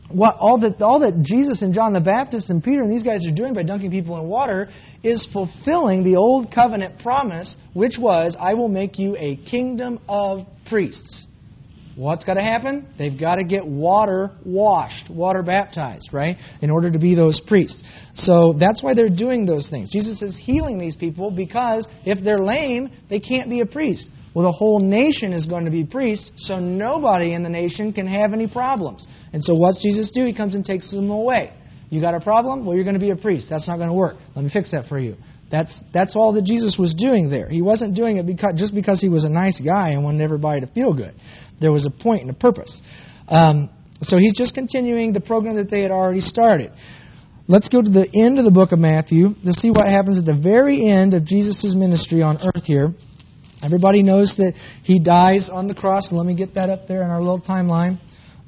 what all that all that Jesus and John the Baptist and Peter and these guys are doing by dunking people in water is fulfilling the old covenant promise, which was, I will make you a kingdom of priests. What's got to happen? They've got to get water washed, water baptized, right, in order to be those priests. So that's why they're doing those things. Jesus is healing these people because if they're lame, they can't be a priest. Well, the whole nation is going to be priests, so nobody in the nation can have any problems. And so what's Jesus do? He comes and takes them away. You got a problem? Well, you're going to be a priest. That's not going to work. Let me fix that for you. That's that's all that Jesus was doing there. He wasn't doing it because, just because he was a nice guy and wanted everybody to feel good. There was a point and a purpose. Um, so he's just continuing the program that they had already started. Let's go to the end of the book of Matthew to see what happens at the very end of Jesus' ministry on earth here. Everybody knows that he dies on the cross. And let me get that up there in our little timeline.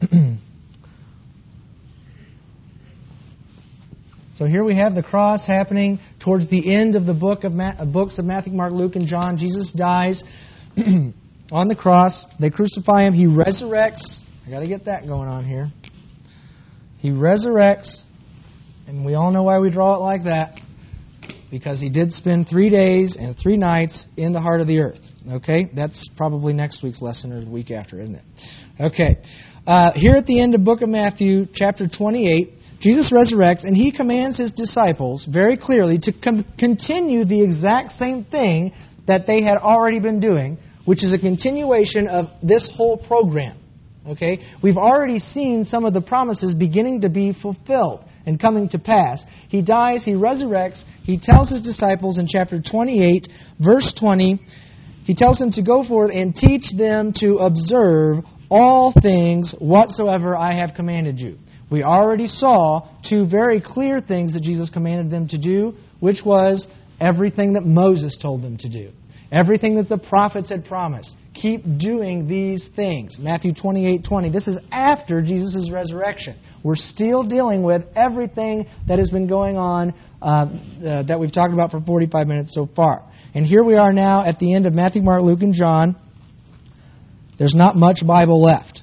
So here we have the cross happening towards the end of the book of Ma- books of Matthew, Mark, Luke, and John. Jesus dies on the cross. They crucify him. He resurrects. I got to get that going on here. He resurrects, and we all know why we draw it like that. Because he did spend three days and three nights in the heart of the earth. Okay? That's probably next week's lesson or the week after, isn't it? Okay. Uh, here at the end of the book of Matthew, chapter twenty-eight, Jesus resurrects, and he commands his disciples very clearly to com- continue the exact same thing that they had already been doing, which is a continuation of this whole program. Okay? We've already seen some of the promises beginning to be fulfilled and coming to pass. He dies, he resurrects, he tells his disciples in chapter twenty-eight, verse twenty, he tells them to go forth and teach them to observe all things whatsoever I have commanded you. We already saw two very clear things that Jesus commanded them to do, which was everything that Moses told them to do. Everything that the prophets had promised. Keep doing these things. Matthew twenty-eight twenty. This is after Jesus' resurrection. We're still dealing with everything that has been going on uh, uh, that we've talked about for forty-five minutes so far. And here we are now at the end of Matthew, Mark, Luke, and John. There's not much Bible left.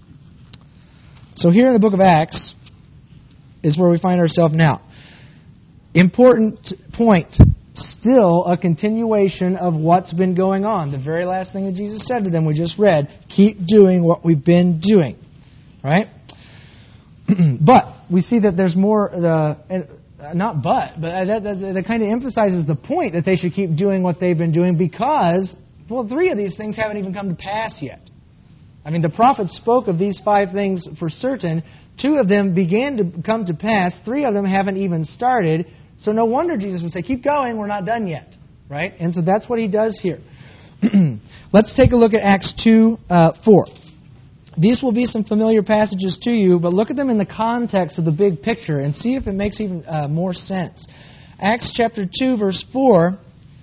So here in the book of Acts is where we find ourselves now. Important point. Still a continuation of what's been going on. The very last thing that Jesus said to them, we just read, keep doing what we've been doing. Right? But we see that there's more, uh, not but, but that, that, that kind of emphasizes the point that they should keep doing what they've been doing because, well, three of these things haven't even come to pass yet. I mean, the prophets spoke of these five things for certain. Two of them began to come to pass. Three of them haven't even started. So no wonder Jesus would say, keep going, we're not done yet. Right? And so that's what he does here. Let's take a look at Acts two, uh, four. These will be some familiar passages to you, but look at them in the context of the big picture and see if it makes even uh, more sense. Acts chapter two, verse four.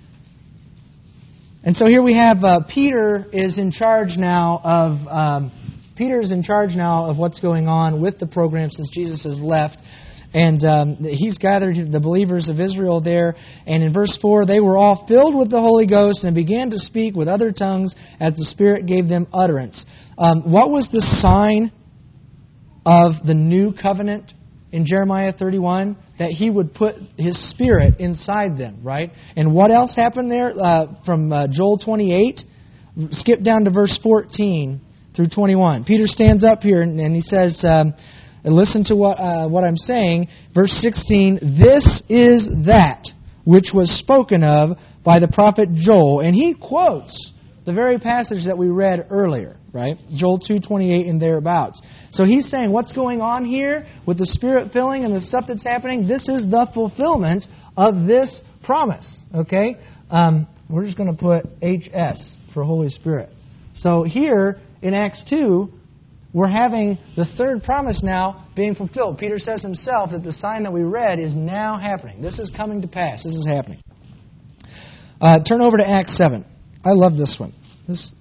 And so here we have uh, Peter is in charge now of um, Peter is in charge now of what's going on with the program since Jesus has left. And um, he's gathered the believers of Israel there. And in verse four, they were all filled with the Holy Ghost and began to speak with other tongues as the Spirit gave them utterance. Um, what was the sign of the new covenant in Jeremiah thirty-one? That he would put his Spirit inside them, right? And what else happened there uh, from uh, Joel twenty-eight? Skip down to verse fourteen through twenty-one. Peter stands up here and, and he says... Um, And listen to what uh, what I'm saying. Verse sixteen, this is that which was spoken of by the prophet Joel. And he quotes the very passage that we read earlier, right? Joel two twenty-eight and thereabouts. So he's saying what's going on here with the Spirit filling and the stuff that's happening, this is the fulfillment of this promise, okay? Um, we're just going to put H S for Holy Spirit. So here in Acts two... we're having the third promise now being fulfilled. Peter says himself that the sign that we read is now happening. This is coming to pass. This is happening. Uh, turn over to Acts seven. I love this one. This,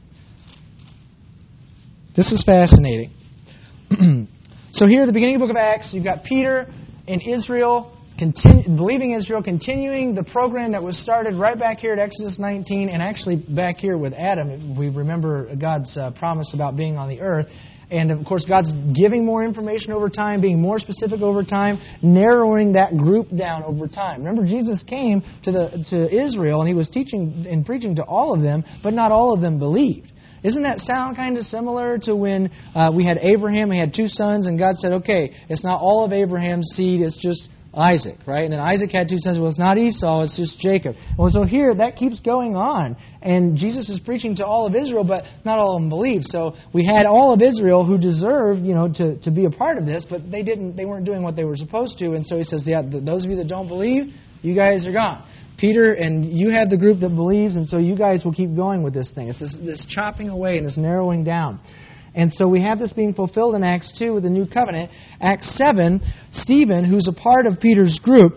this is fascinating. So here at the beginning of the book of Acts, you've got Peter in Israel, continue, believing Israel, continuing the program that was started right back here at Exodus nineteen, and actually back here with Adam, if we remember God's uh, promise about being on the earth. And of course, God's giving more information over time, being more specific over time, narrowing that group down over time. Remember, Jesus came to the to Israel, and He was teaching and preaching to all of them, but not all of them believed. Isn't that sound kind of similar to when uh, we had Abraham, he had two sons, and God said, okay, it's not all of Abraham's seed, it's just Isaac, right? And then Isaac had two sons. Well, it's not Esau, it's just Jacob. Well, so here, that keeps going on. And Jesus is preaching to all of Israel, but not all of them believe. So we had all of Israel who deserved, you know, to, to be a part of this, but they didn't. They weren't doing what they were supposed to. And so He says, yeah, those of you that don't believe, you guys are gone. Peter, and you have the group that believes, and so you guys will keep going with this thing. It's this, this chopping away and this narrowing down. And so we have this being fulfilled in Acts two with the new covenant. Acts seven, Stephen, who's a part of Peter's group,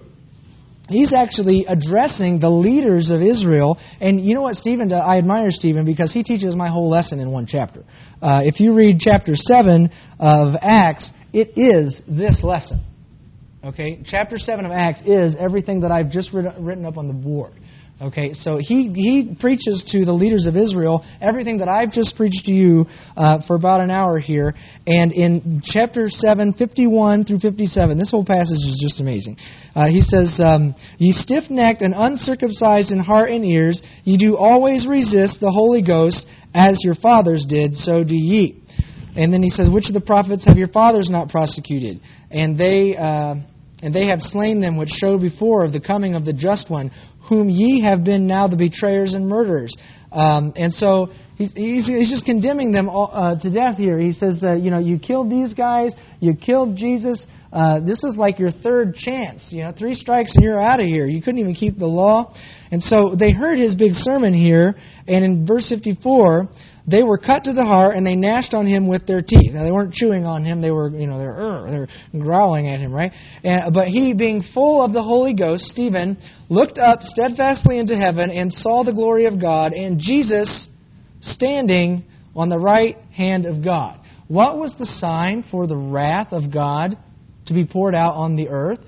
he's actually addressing the leaders of Israel. And you know what Stephen does? I admire Stephen because he teaches my whole lesson in one chapter. Uh, if you read chapter seven of Acts, it is this lesson. Okay, chapter seven of Acts is everything that I've just written up on the board. Okay, so he, he preaches to the leaders of Israel everything that I've just preached to you uh, for about an hour here. And in chapter seven, fifty-one through fifty-seven, this whole passage is just amazing. Uh, he says, um, Ye stiff-necked and uncircumcised in heart and ears, ye do always resist the Holy Ghost, as your fathers did, so do ye. And then he says, Which of the prophets have your fathers not prosecuted? And they... Uh, And they have slain them which showed before of the coming of the just one, whom ye have been now the betrayers and murderers. Um, and so he's, he's, he's just condemning them all, uh, to death here. He says, uh, you know, you killed these guys, you killed Jesus. Uh, this is like your third chance. You know, three strikes and you're out of here. You couldn't even keep the law. And so they heard his big sermon here. And in verse fifty-four, they were cut to the heart, and they gnashed on him with their teeth. Now, they weren't chewing on him. They were, you know, they're, uh, they're growling at him, right? And, but he, being full of the Holy Ghost, Stephen, looked up steadfastly into heaven and saw the glory of God, and Jesus standing on the right hand of God. What was the sign for the wrath of God to be poured out on the earth?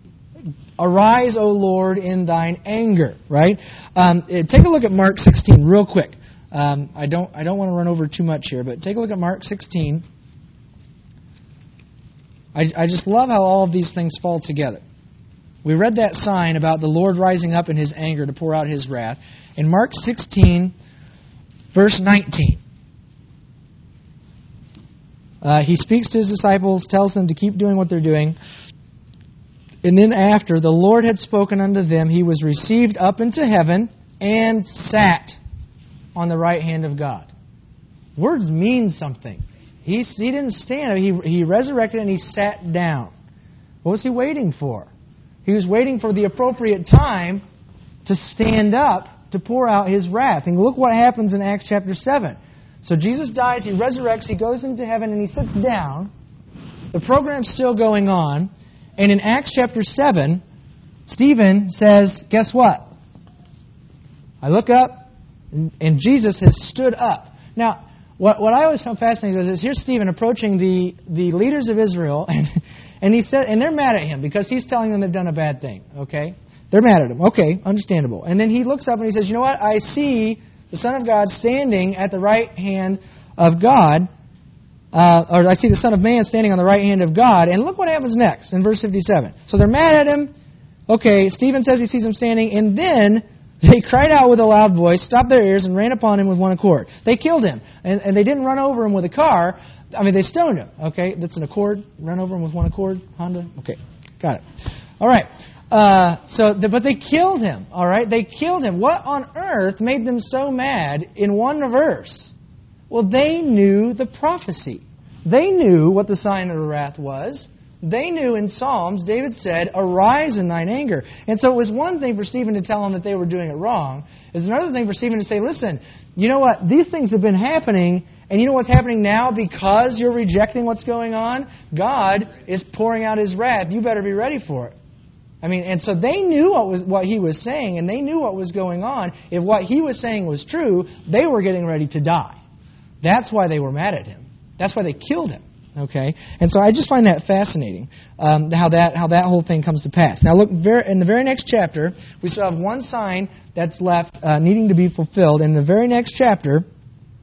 Arise, O Lord, in thine anger, right? Um, take a look at Mark sixteen real quick. Um, I don't I don't want to run over too much here, but take a look at Mark sixteen. I, I just love how all of these things fall together. We read that sign about the Lord rising up in His anger to pour out His wrath. In Mark sixteen, verse nineteen, uh, He speaks to His disciples, tells them to keep doing what they're doing. And then after the Lord had spoken unto them, He was received up into heaven and sat on the right hand of God. Words mean something. He, he didn't stand. He, he resurrected and He sat down. What was He waiting for? He was waiting for the appropriate time to stand up to pour out His wrath. And look what happens in Acts chapter seven. So Jesus dies, He resurrects, He goes into heaven, and He sits down. The program's still going on. And in Acts chapter seven, Stephen says, guess what? I look up, and Jesus has stood up. Now, what, what I always found fascinating was is here's Stephen approaching the, the leaders of Israel, and, and he said, and they're mad at him because he's telling them they've done a bad thing. Okay, they're mad at him. Okay, understandable. And then he looks up and he says, "You know what? I see the Son of God standing at the right hand of God, uh, or I see the Son of Man standing on the right hand of God." And look what happens next in verse fifty-seven. So they're mad at him. Okay, Stephen says he sees him standing, and then they cried out with a loud voice, stopped their ears, and ran upon him with one accord. They killed him. And, and they didn't run over him with a car. I mean, they stoned him. Okay, that's an accord. Run over him with one accord. Honda. Okay, got it. All right. Uh, so, the, but they killed him. All right, they killed him. What on earth made them so mad in one verse? Well, they knew the prophecy. They knew what the sign of the wrath was. They knew in Psalms, David said, "Arise in thine anger." And so it was one thing for Stephen to tell them that they were doing it wrong. It's another thing for Stephen to say, listen, you know what? These things have been happening, and you know what's happening now because you're rejecting what's going on? God is pouring out His wrath. You better be ready for it. I mean, and so they knew what was what he was saying, and they knew what was going on. If what he was saying was true, they were getting ready to die. That's why they were mad at him. That's why they killed him. Okay, and so I just find that fascinating, um, how that how that whole thing comes to pass. Now look, very, in the very next chapter, we still have one sign that's left uh, needing to be fulfilled. In the very next chapter,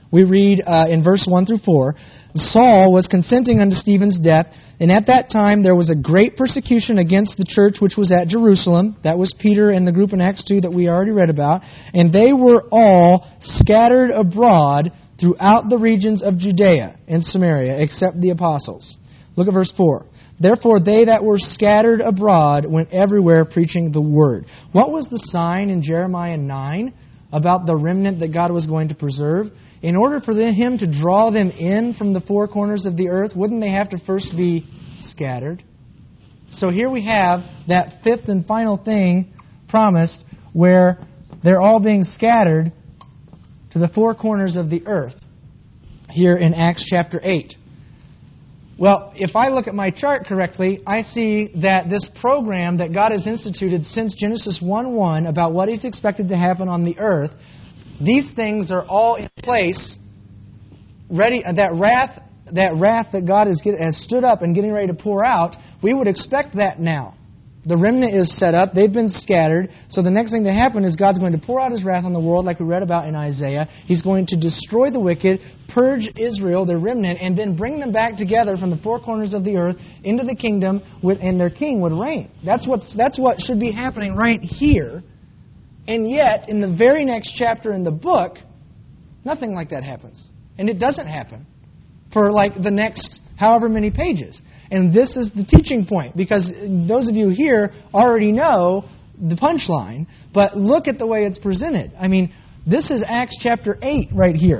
we read uh, in verse one through four, Saul was consenting unto Stephen's death, and at that time there was a great persecution against the church which was at Jerusalem. That was Peter and the group in Acts two that we already read about. And they were all scattered abroad throughout the regions of Judea and Samaria, except the apostles. Look at verse four. Therefore they that were scattered abroad went everywhere preaching the word. What was the sign in Jeremiah nine about the remnant that God was going to preserve? In order for Him to draw them in from the four corners of the earth, wouldn't they have to first be scattered? So here we have that fifth and final thing promised, where they're all being scattered to the four corners of the earth, here in Acts chapter eight. Well, if I look at my chart correctly, I see that this program that God has instituted since Genesis one one about what He's expected to happen on the earth, these things are all in place, ready. That wrath, that wrath that God has, get, has stood up and getting ready to pour out, we would expect that now. The remnant is set up. They've been scattered. So the next thing to happen is God's going to pour out His wrath on the world like we read about in Isaiah. He's going to destroy the wicked, purge Israel, the remnant, and then bring them back together from the four corners of the earth into the kingdom, with, and their king would reign. That's, what's, that's what should be happening right here. And yet, in the very next chapter in the book, nothing like that happens. And it doesn't happen for like the next however many pages. And this is the teaching point, because those of you here already know the punchline, but look at the way it's presented. I mean, this is Acts chapter eight right here.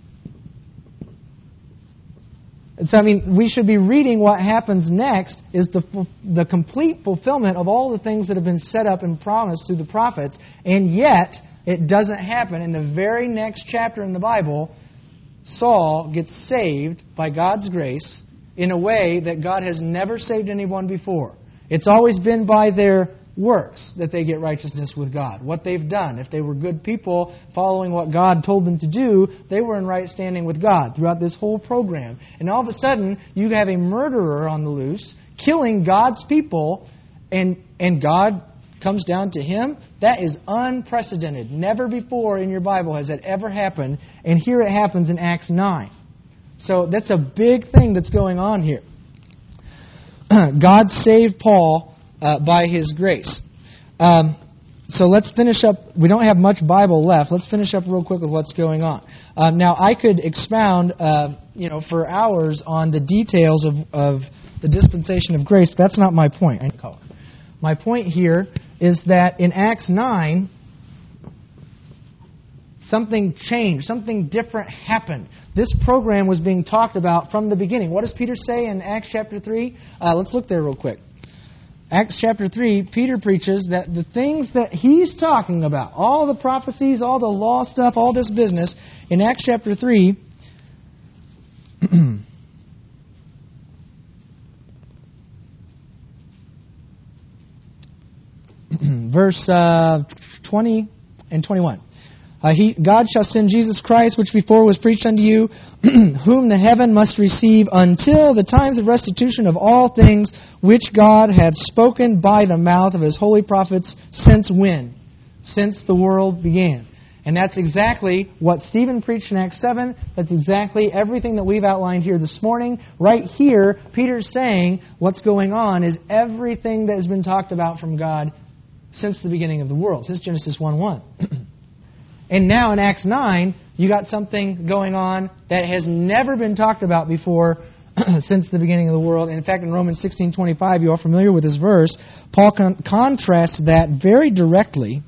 So, I mean, we should be reading what happens next is the the complete fulfillment of all the things that have been set up and promised through the prophets, and yet it doesn't happen. In the very next chapter in the Bible, Saul gets saved by God's grace in a way that God has never saved anyone before. It's always been by their works that they get righteousness with God. What they've done. If they were good people following what God told them to do, they were in right standing with God throughout this whole program. And all of a sudden, you have a murderer on the loose, killing God's people, and, and God comes down to him. That is unprecedented. Never before in your Bible has that ever happened. And here it happens in Acts nine. So that's a big thing that's going on here. God saved Paul uh, by His grace. Um, so let's finish up. We don't have much Bible left. Let's finish up real quick with what's going on. Uh, now, I could expound, uh, you know, for hours on the details of, of the dispensation of grace, but that's not my point. My point here is that in Acts nine, something changed. Something different happened. This program was being talked about from the beginning. What does Peter say in Acts chapter three? Uh, let's look there real quick. Acts chapter three, Peter preaches that the things that he's talking about, all the prophecies, all the law stuff, all this business, in Acts chapter three, verse uh, twenty and twenty-one. Uh, he, God shall send Jesus Christ, which before was preached unto you, whom the heaven must receive until the times of restitution of all things, which God had spoken by the mouth of His holy prophets since when? Since the world began. And that's exactly what Stephen preached in Acts seven. That's exactly everything that we've outlined here this morning. Right here, Peter's saying what's going on is everything that has been talked about from God since the beginning of the world, since Genesis one one. And now in Acts nine, you got something going on that has never been talked about before since the beginning of the world. And in fact, in Romans sixteen twenty-five, you are familiar with this verse, Paul con- contrasts that very directly.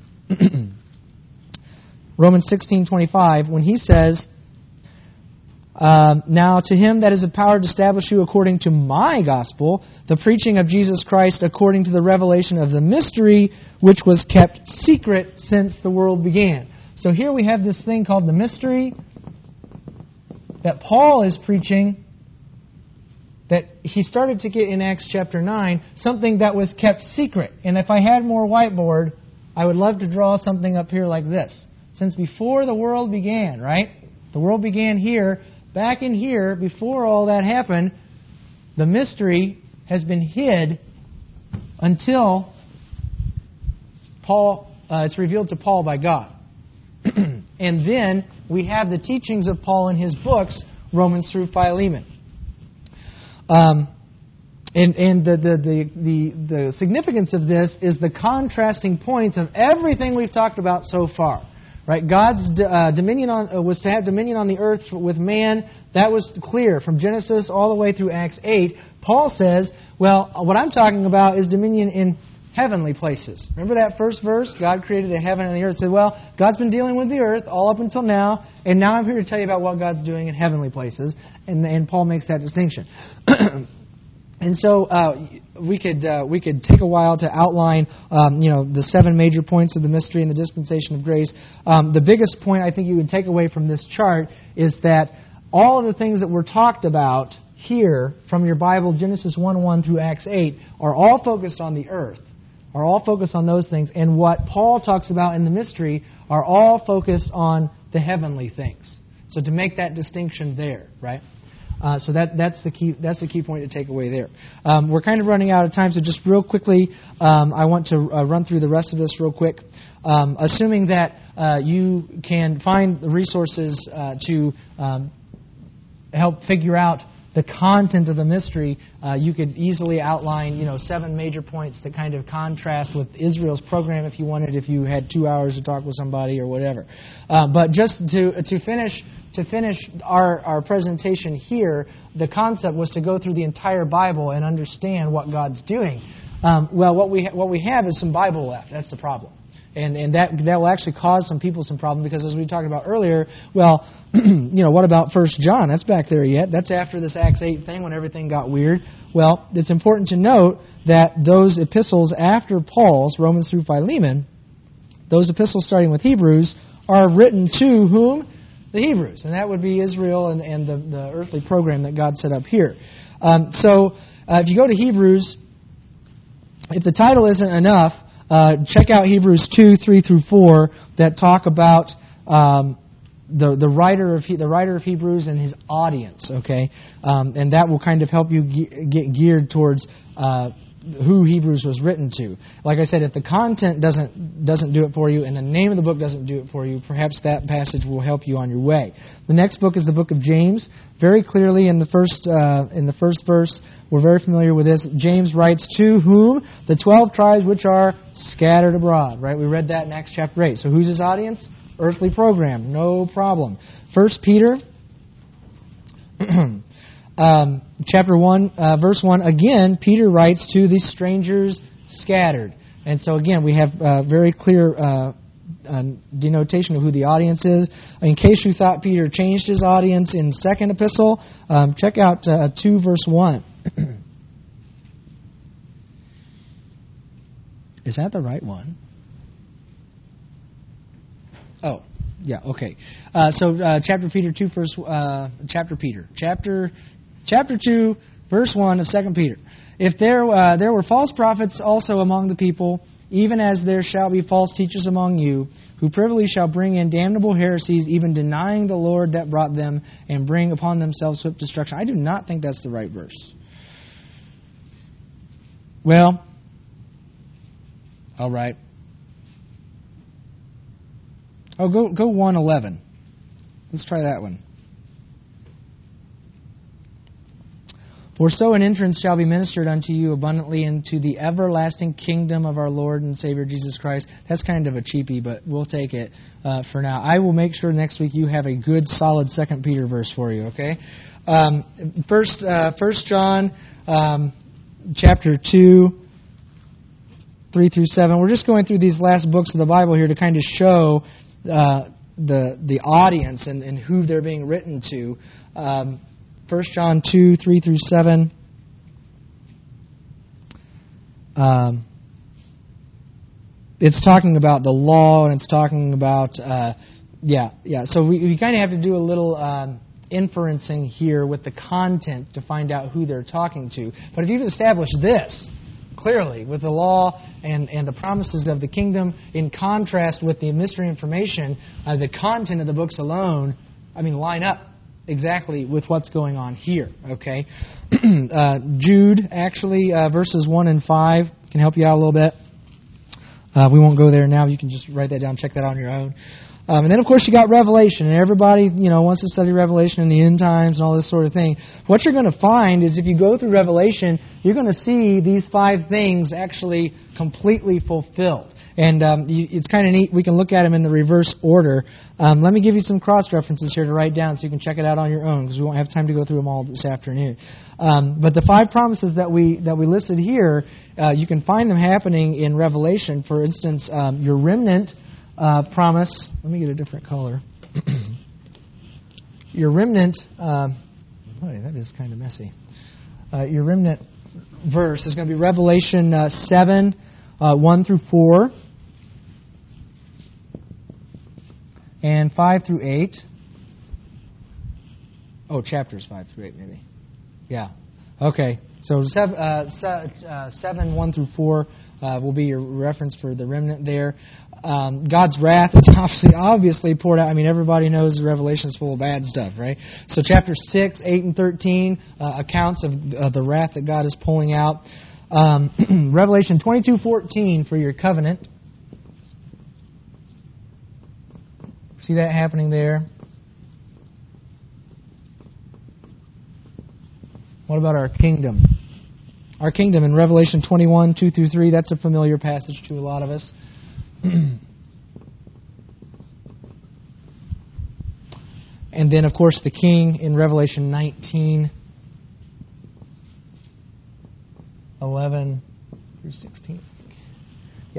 Romans sixteen twenty-five, when he says, um, now to Him that is a power to establish you according to my gospel, the preaching of Jesus Christ according to the revelation of the mystery, which was kept secret since the world began. So here we have this thing called the mystery that Paul is preaching, that he started to get in Acts chapter nine, something that was kept secret. And if I had more whiteboard, I would love to draw something up here like this. Since before the world began, right? The world began here. Back in here, before all that happened, the mystery has been hid until Paul. Uh, it's revealed to Paul by God. And then we have the teachings of Paul in his books, Romans through Philemon. Um, and and the, the, the, the, the significance of this is the contrasting points of everything we've talked about so far. Right? God's uh, dominion on uh, was to have dominion on the earth with man. That was clear from Genesis all the way through Acts eight. Paul says, well, what I'm talking about is dominion in heavenly places. Remember that first verse? God created the heaven and the earth. Said, well, God's been dealing with the earth all up until now, and now I'm here to tell you about what God's doing in heavenly places. And, and Paul makes that distinction. And so uh, we could uh, we could take a while to outline um, you know the seven major points of the mystery and the dispensation of grace. Um, the biggest point I think you would take away from this chart is that all of the things that were talked about here from your Bible, Genesis one one through Acts eight, are all focused on the earth, are all focused on those things. And what Paul talks about in the mystery are all focused on the heavenly things. So to make that distinction there, right? Uh, so that that's the key that's the key point to take away there. Um, we're kind of running out of time, so just real quickly, um, I want to uh, run through the rest of this real quick. Um, assuming that uh, you can find the resources uh, to um, help figure out the content of the mystery, uh, you could easily outline, you know, seven major points that kind of contrast with Israel's program if you wanted, if you had two hours to talk with somebody or whatever. Uh, but just to to finish to finish our, our presentation here, the concept was to go through the entire Bible and understand what God's doing. Um, well, what we ha- what we have is some Bible left. That's the problem. And and that that will actually cause some people some problem because, as we talked about earlier, well, you know, what about First John? That's back there yet. That's after this Acts eight thing when everything got weird. Well, it's important to note that those epistles after Paul's, Romans through Philemon, those epistles starting with Hebrews, are written to whom? The Hebrews. And that would be Israel and, and the, the earthly program that God set up here. Um, so uh, if you go to Hebrews, if the title isn't enough, Uh, check out Hebrews two, three through four that talk about um, the the writer of he, the writer of Hebrews and his audience. Okay, um, and that will kind of help you ge- get geared towards uh, who Hebrews was written to. Like I said, if the content doesn't doesn't do it for you and the name of the book doesn't do it for you, perhaps that passage will help you on your way. The next book is the book of James. Very clearly in the first uh, in the first verse, we're very familiar with this. James writes, to whom? The twelve tribes which are scattered abroad. Right? We read that in Acts chapter eight. So who's his audience? Earthly program. No problem. First Peter um, chapter one, uh, verse one. Again, Peter writes to the strangers scattered. And so again, we have uh, very clear uh, uh, denotation of who the audience is. In case you thought Peter changed his audience in second epistle, um, check out uh, two verse one. Is that the right one? Oh, yeah, okay. Uh, so uh, chapter Peter two, verse uh, chapter Peter, chapter chapter two, verse one of Second Peter. If there uh, there were false prophets also among the people, even as there shall be false teachers among you, who privily shall bring in damnable heresies, even denying the Lord that brought them, and bring upon themselves swift destruction. I do not think that's the right verse. Well, all right. Oh, go go one eleven. Let's try that one. For so an entrance shall be ministered unto you abundantly into the everlasting kingdom of our Lord and Savior Jesus Christ. That's kind of a cheapie, but we'll take it uh, for now. I will make sure next week you have a good, solid Second Peter verse for you. Okay. Um, first, uh, First John, um, chapter two, three through seven. We're just going through these last books of the Bible here to kind of show uh, the the audience and, and who they're being written to. Um, First John two, three through seven. Um, it's talking about the law, and it's talking about, uh, yeah, yeah. So we, we kind of have to do a little um, inferencing here with the content to find out who they're talking to. But if you've established this clearly with the law and, and the promises of the kingdom in contrast with the mystery information, uh, the content of the books alone, I mean, line up exactly with what's going on here, okay? uh, Jude, actually, uh, verses one and five can help you out a little bit. Uh, we won't go there now. You can just write that down, check that out on your own. Um, and then, of course, you got Revelation, and everybody, you know, wants to study Revelation and the end times and all this sort of thing. What you're going to find is if you go through Revelation, you're going to see these five things actually completely fulfilled. And um, you, it's kind of neat. We can look at them in the reverse order. Um, let me give you some cross-references here to write down so you can check it out on your own, because we won't have time to go through them all this afternoon. Um, but the five promises that we that we listed here, uh, you can find them happening in Revelation. For instance, um, your remnant uh, promise. Let me get a different color. Your remnant. Um, boy, that is kind of messy. Uh, your remnant verse is going to be Revelation uh, seven, uh, one through four. And five through eight. Oh, chapters five through eight, maybe. Yeah. Okay. So seven, uh, se- uh, seven one through four uh, will be your reference for the remnant there. Um, God's wrath is obviously, obviously poured out. I mean, everybody knows Revelation is full of bad stuff, right? So chapter six, eight, and thirteen, uh, accounts of uh, the wrath that God is pulling out. Um, Revelation twenty-two fourteen for your covenant. See that happening there? What about our kingdom? Our kingdom in Revelation twenty-one, two through three, that's a familiar passage to a lot of us. And then, of course, the king in Revelation nineteen, eleven through sixteen. Yeah.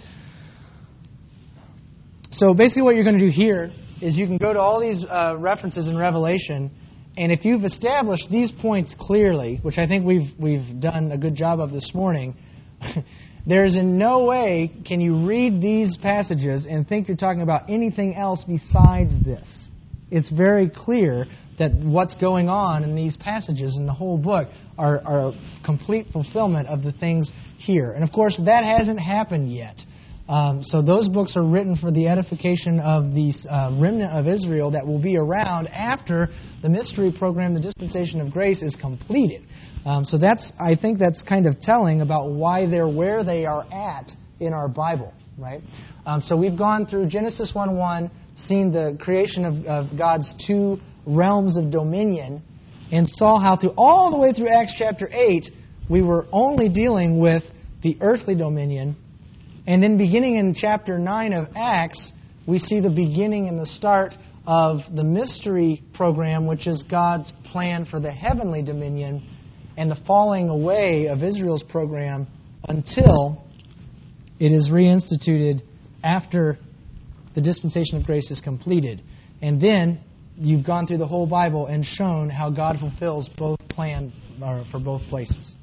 So basically what you're going to do here is you can go to all these uh, references in Revelation, and if you've established these points clearly, which I think we've we've done a good job of this morning, there's in no way can you read these passages and think you're talking about anything else besides this. It's very clear that what's going on in these passages in the whole book are, are a complete fulfillment of the things here. And of course, that hasn't happened yet. Um, so those books are written for the edification of the uh, remnant of Israel that will be around after the mystery program, the dispensation of grace, is completed. Um, so that's, I think that's kind of telling about why they're where they are at in our Bible, right? Um, so we've gone through Genesis one one, seen the creation of, of God's two realms of dominion, and saw how through all the way through Acts chapter eight, we were only dealing with the earthly dominion. And then beginning in chapter nine of Acts, we see the beginning and the start of the mystery program, which is God's plan for the heavenly dominion, and the falling away of Israel's program until it is reinstituted after the dispensation of grace is completed. And then you've gone through the whole Bible and shown how God fulfills both plans for both places.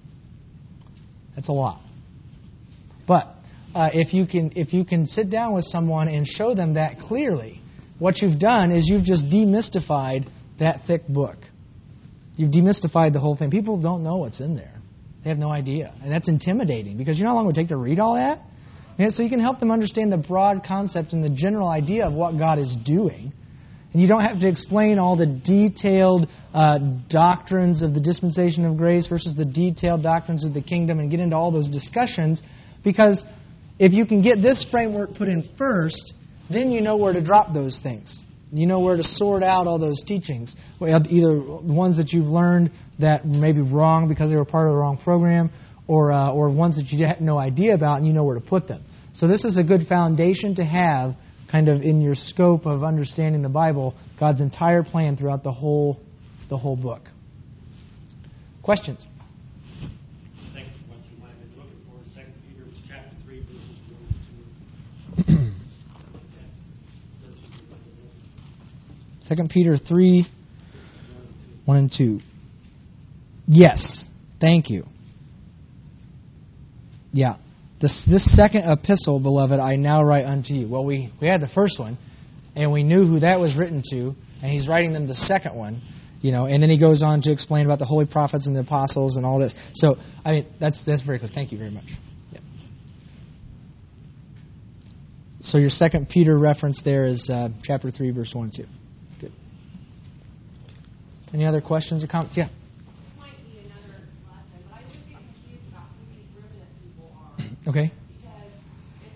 That's a lot. But Uh, if you can if you can sit down with someone and show them that clearly, what you've done is you've just demystified that thick book. You've demystified the whole thing. People don't know what's in there. They have no idea. And that's intimidating because you know how long it would take to read all that? And so you can help them understand the broad concept and the general idea of what God is doing. And you don't have to explain all the detailed uh, doctrines of the dispensation of grace versus the detailed doctrines of the kingdom and get into all those discussions, because if you can get this framework put in first, then you know where to drop those things. You know where to sort out all those teachings. Either ones that you've learned that may be wrong because they were part of the wrong program, or uh, or ones that you had no idea about and you know where to put them. So this is a good foundation to have kind of in your scope of understanding the Bible, God's entire plan throughout the whole the whole book. Questions? Second Peter three, one and two. Yes, thank you. Yeah, this this second epistle, beloved, I now write unto you. Well, we, we had the first one, and we knew who that was written to, and he's writing them the second one, you know. And then he goes on to explain about the holy prophets and the apostles and all this. So, I mean, that's that's very good. Thank you very much. Yeah. So your Second Peter reference there is uh, chapter three, verse one and two. Any other questions or comments? Yeah. This might be another lesson, but I just get confused about who these remnant people are. Okay. Because if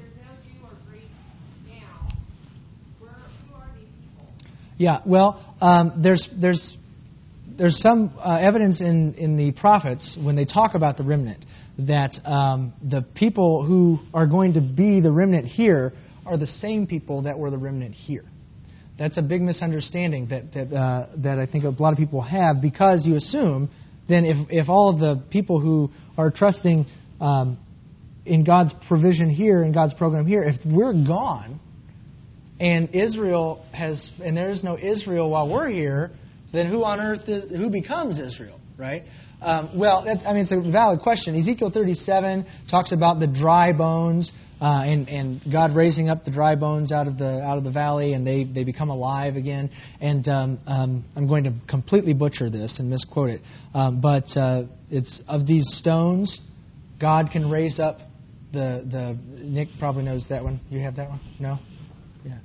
Yeah, well, um, there's there's there's some uh, evidence in, in the prophets when they talk about the remnant that um, the people who are going to be the remnant here are the same people that were the remnant here. That's a big misunderstanding that that uh, that I think a lot of people have, because you assume then if if all of the people who are trusting um, in God's provision here, in God's program here, if we're gone and Israel has and there is no Israel while we're here, then who on earth is, who becomes Israel, right? Um, well, that's, I mean, it's a valid question. Ezekiel thirty-seven talks about the dry bones uh, and, and God raising up the dry bones out of the out of the valley, and they, they become alive again. And um, um, I'm going to completely butcher this and misquote it, um, but uh, it's of these stones, God can raise up the the. Nick probably knows that one. You have that one? No? Yeah.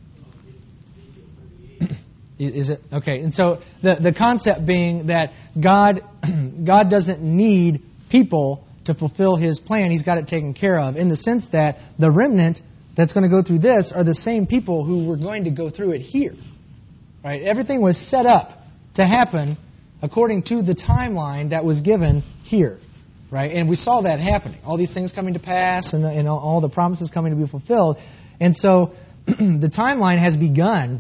Is it? Okay. And so the, the concept being that God God doesn't need people to fulfill His plan. He's got it taken care of, in the sense that the remnant that's going to go through this are the same people who were going to go through it here. Right? Everything was set up to happen according to the timeline that was given here. Right? And we saw that happening. All these things coming to pass and, and all the promises coming to be fulfilled. And so the timeline has begun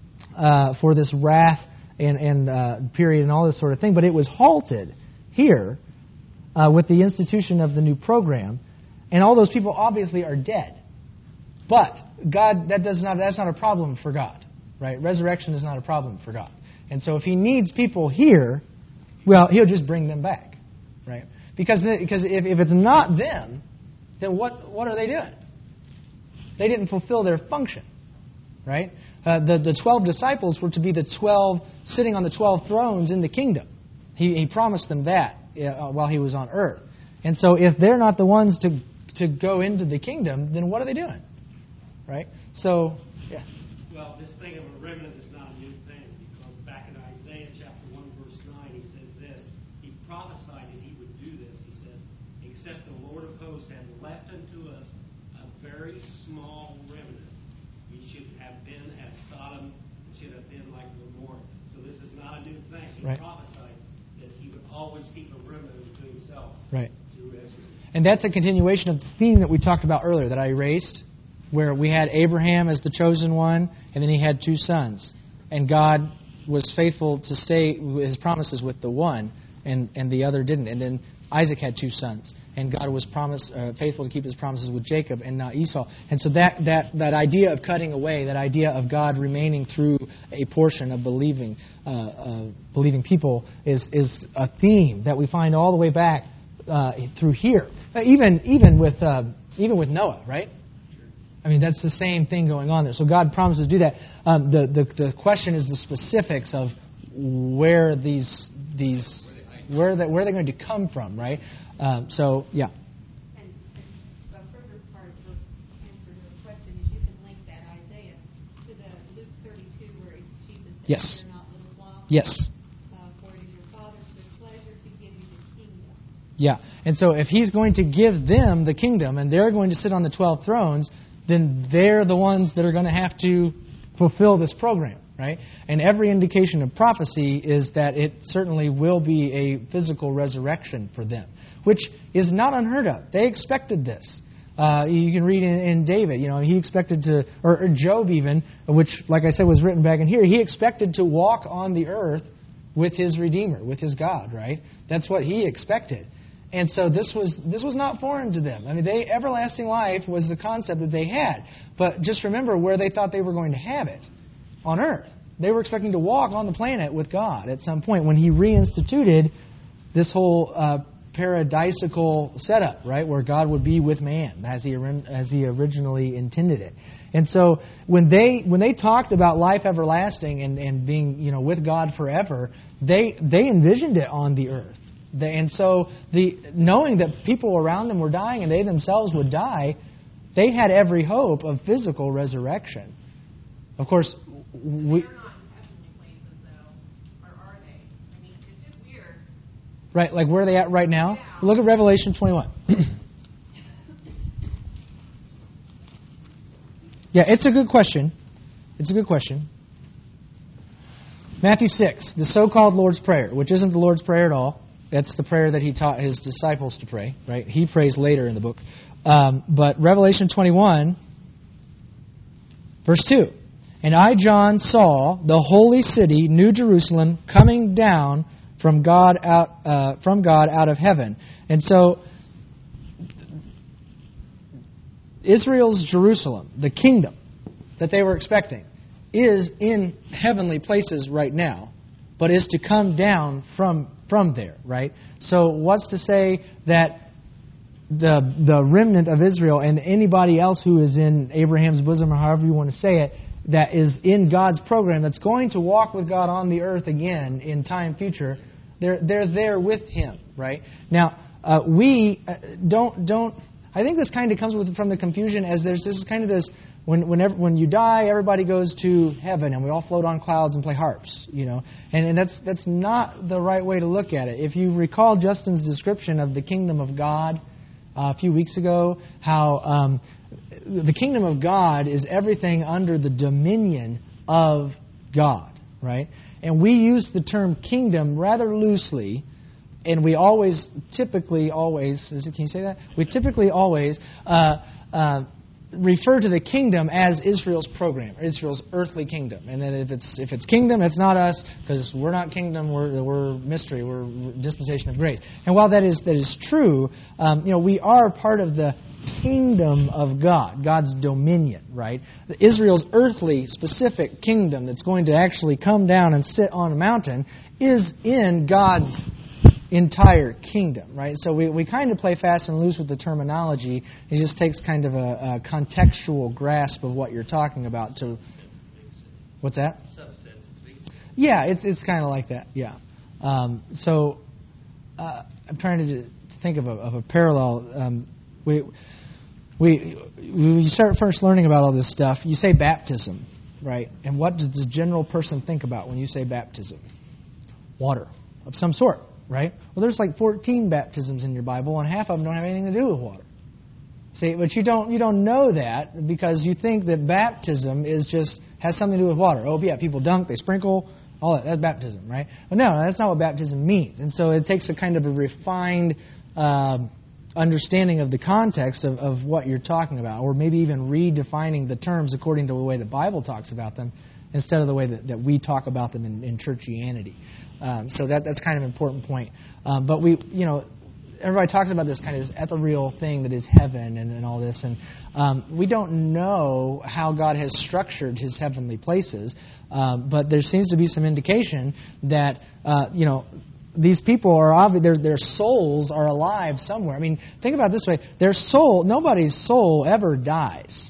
Uh, for this wrath and, and uh, period and all this sort of thing. But it was halted here uh, with the institution of the new program. And all those people obviously are dead. But God, that does not that's not a problem for God. Right? Resurrection is not a problem for God. And so if He needs people here, well, He'll just bring them back. Right? Because because if, if it's not them, then what what are they doing? They didn't fulfill their function. Right? Uh, the, the twelve disciples were to be the twelve sitting on the twelve thrones in the kingdom. He, he promised them that uh, while He was on earth. And so if they're not the ones to to go into the kingdom, then what are they doing? Right? So, yeah. Well, this thing of a remnant is not a new thing, because back in Isaiah chapter one, verse nine, He says this. He prophesied that He would do this. He says, except the Lord of hosts had left unto us a very small remnant, we should have been as Sodom, it should have been like Gomorrah. So this is not a new thing. He right. prophesied that He would always keep a remnant unto Himself. Right. Through Israel. And that's a continuation of the theme that we talked about earlier that I erased, where we had Abraham as the chosen one, and then he had two sons. And God was faithful to stay His promises with the one, and, and the other didn't. And then Isaac had two sons, and God was promise, uh, faithful to keep His promises with Jacob and not Esau. And so that, that, that idea of cutting away, that idea of God remaining through a portion of believing uh, uh, believing people is, is a theme that we find all the way back uh, through here. Uh, even even with uh, even with Noah, right? I mean, that's the same thing going on there. So God promises to do that. Um, the, the the question is the specifics of where these these where that where they're going to come from, right? Um, so yeah. And, and a further part of your answer to the question is you can link that Isaiah to the Luke thirty-two where Jesus says, Yes. "Fear not, little flock." Yes. Uh, for it is your Father's good pleasure to give you the kingdom. Yeah. And so if He's going to give them the kingdom and they're going to sit on the twelve thrones, then they're the ones that are going to have to fulfill this program, right? And every indication of prophecy is that it certainly will be a physical resurrection for them, which is not unheard of. They expected this. Uh, you can read in, in David, you know, he expected to, or, or Job even, which, like I said, was written back in here, he expected to walk on the earth with his Redeemer, with his God, right? That's what he expected. And so this was this was not foreign to them. I mean, they everlasting life was the concept that they had. But just remember where they thought they were going to have it, on earth. They were expecting to walk on the planet with God at some point when He reinstituted this whole uh, paradisical setup, right, where God would be with man as He as He originally intended it. And so when they when they talked about life everlasting and, and being, you know, with God forever, they they envisioned it on the earth. And so, the knowing that people around them were dying and they themselves would die, they had every hope of physical resurrection. Of course, we... They're not in heavenly places, though, or are they? I mean, it's just weird. Right, like where are they at right now? Yeah. Look at Revelation twenty-one. Yeah, it's a good question. It's a good question. Matthew six, the so-called Lord's Prayer, which isn't the Lord's Prayer at all. That's the prayer that he taught his disciples to pray, right? He prays later in the book. Um, but Revelation twenty-one, verse two. And I, John, saw the holy city, New Jerusalem, coming down from God out uh, from God out of heaven. And so, Israel's Jerusalem, the kingdom that they were expecting, is in heavenly places right now, but is to come down from from there, right? So, what's to say that the the remnant of Israel and anybody else who is in Abraham's bosom, or however you want to say it, that is in God's program, that's going to walk with God on the earth again in time future, they're they're there with Him, right? Now, uh, we uh, don't don't. I think this kind of comes with from the confusion, as there's this kind of this when whenever when you die, everybody goes to heaven and we all float on clouds and play harps, you know, and, and that's that's not the right way to look at it. If you recall Justin's description of the kingdom of God uh, a few weeks ago, how um, the kingdom of God is everything under the dominion of God, right? And we use the term kingdom rather loosely, and we always, typically always, is it, can you say that? We typically always uh, uh, refer to the kingdom as Israel's program, Israel's earthly kingdom. And then if it's if it's kingdom, it's not us, because we're not kingdom, we're we're mystery, we're dispensation of grace. And while that is that is true, um, you know, we are part of the kingdom of God, God's dominion, right? Israel's earthly specific kingdom that's going to actually come down and sit on a mountain is in God's entire kingdom, right? So we, we kind of play fast and loose with the terminology. It just takes kind of a, a contextual grasp of what you're talking about. To what's that? Yeah, it's it's kind of like that. Yeah. Um, so uh, I'm trying to, to think of a, of a parallel. Um, we we when you start first learning about all this stuff, you say baptism, right? And what does the general person think about when you say baptism? Water of some sort. Right? Well, there's like fourteen baptisms in your Bible, and half of them don't have anything to do with water. See, but you don't you don't know that because you think that baptism is just has something to do with water. Oh, yeah, people dunk, they sprinkle, all that. That's baptism, right? But no, that's not what baptism means. And so it takes a kind of a refined uh, understanding of the context of, of what you're talking about, or maybe even redefining the terms according to the way the Bible talks about them, instead of the way that, that we talk about them in, in churchianity. Um, so that that's kind of an important point. Um, but we, you know, everybody talks about this kind of this ethereal thing that is heaven and, and all this, and um, we don't know how God has structured His heavenly places. Um, but there seems to be some indication that uh, you know these people are obvi- their their souls are alive somewhere. I mean, think about it this way: their soul, nobody's soul ever dies.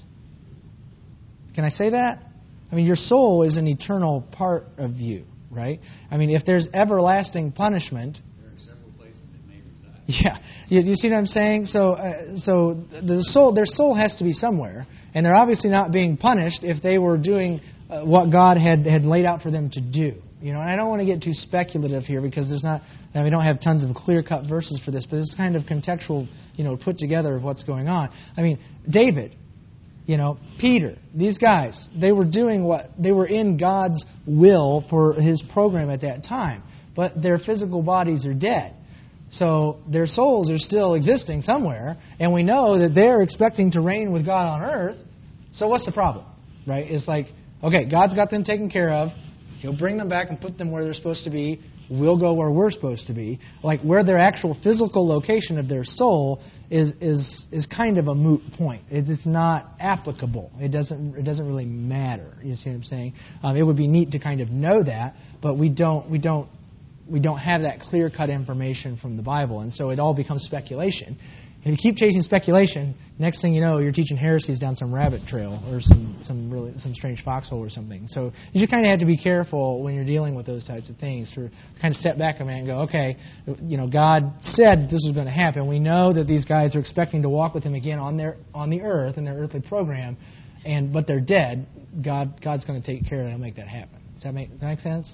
Can I say that? I mean, your soul is an eternal part of you, right? I mean, if there's everlasting punishment, there are several places it may reside. Yeah, you, you see what I'm saying? So, uh, so the soul, their soul has to be somewhere, and they're obviously not being punished if they were doing uh, what God had had laid out for them to do. You know, and I don't want to get too speculative here because there's not, and we don't have tons of clear-cut verses for this, but it's kind of contextual, you know, put together of what's going on. I mean, David. You know, Peter, these guys, they were doing what, they were in God's will for His program at that time. But their physical bodies are dead. So their souls are still existing somewhere. And we know that they're expecting to reign with God on earth. So what's the problem? Right? It's like, okay, God's got them taken care of. He'll bring them back and put them where they're supposed to be. We'll go where we're supposed to be. Like where their actual physical location of their soul is is is kind of a moot point. It's, it's not applicable. It doesn't it doesn't really matter. You see what I'm saying? Um, it would be neat to kind of know that, but we don't we don't we don't have that clear cut information from the Bible, and so it all becomes speculation. If you keep chasing speculation, next thing you know, you're teaching heresies down some rabbit trail or some, some really some strange foxhole or something. So you just kind of have to be careful when you're dealing with those types of things to kind of step back a minute and go, okay, you know, God said this was going to happen. We know that these guys are expecting to walk with Him again on their on the earth in their earthly program, and but they're dead. God God's going to take care of that and make that happen. Does that make, does that make sense?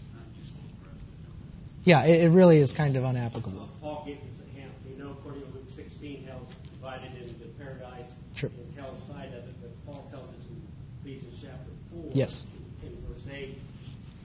Yeah, it, it really is kind of unapplicable. Paul gives us a hint. We know according to Luke sixteen, hell's divided into paradise Sure. and hell's side of it, but Paul tells us in Ephesians chapter four, Yes. in verse eight,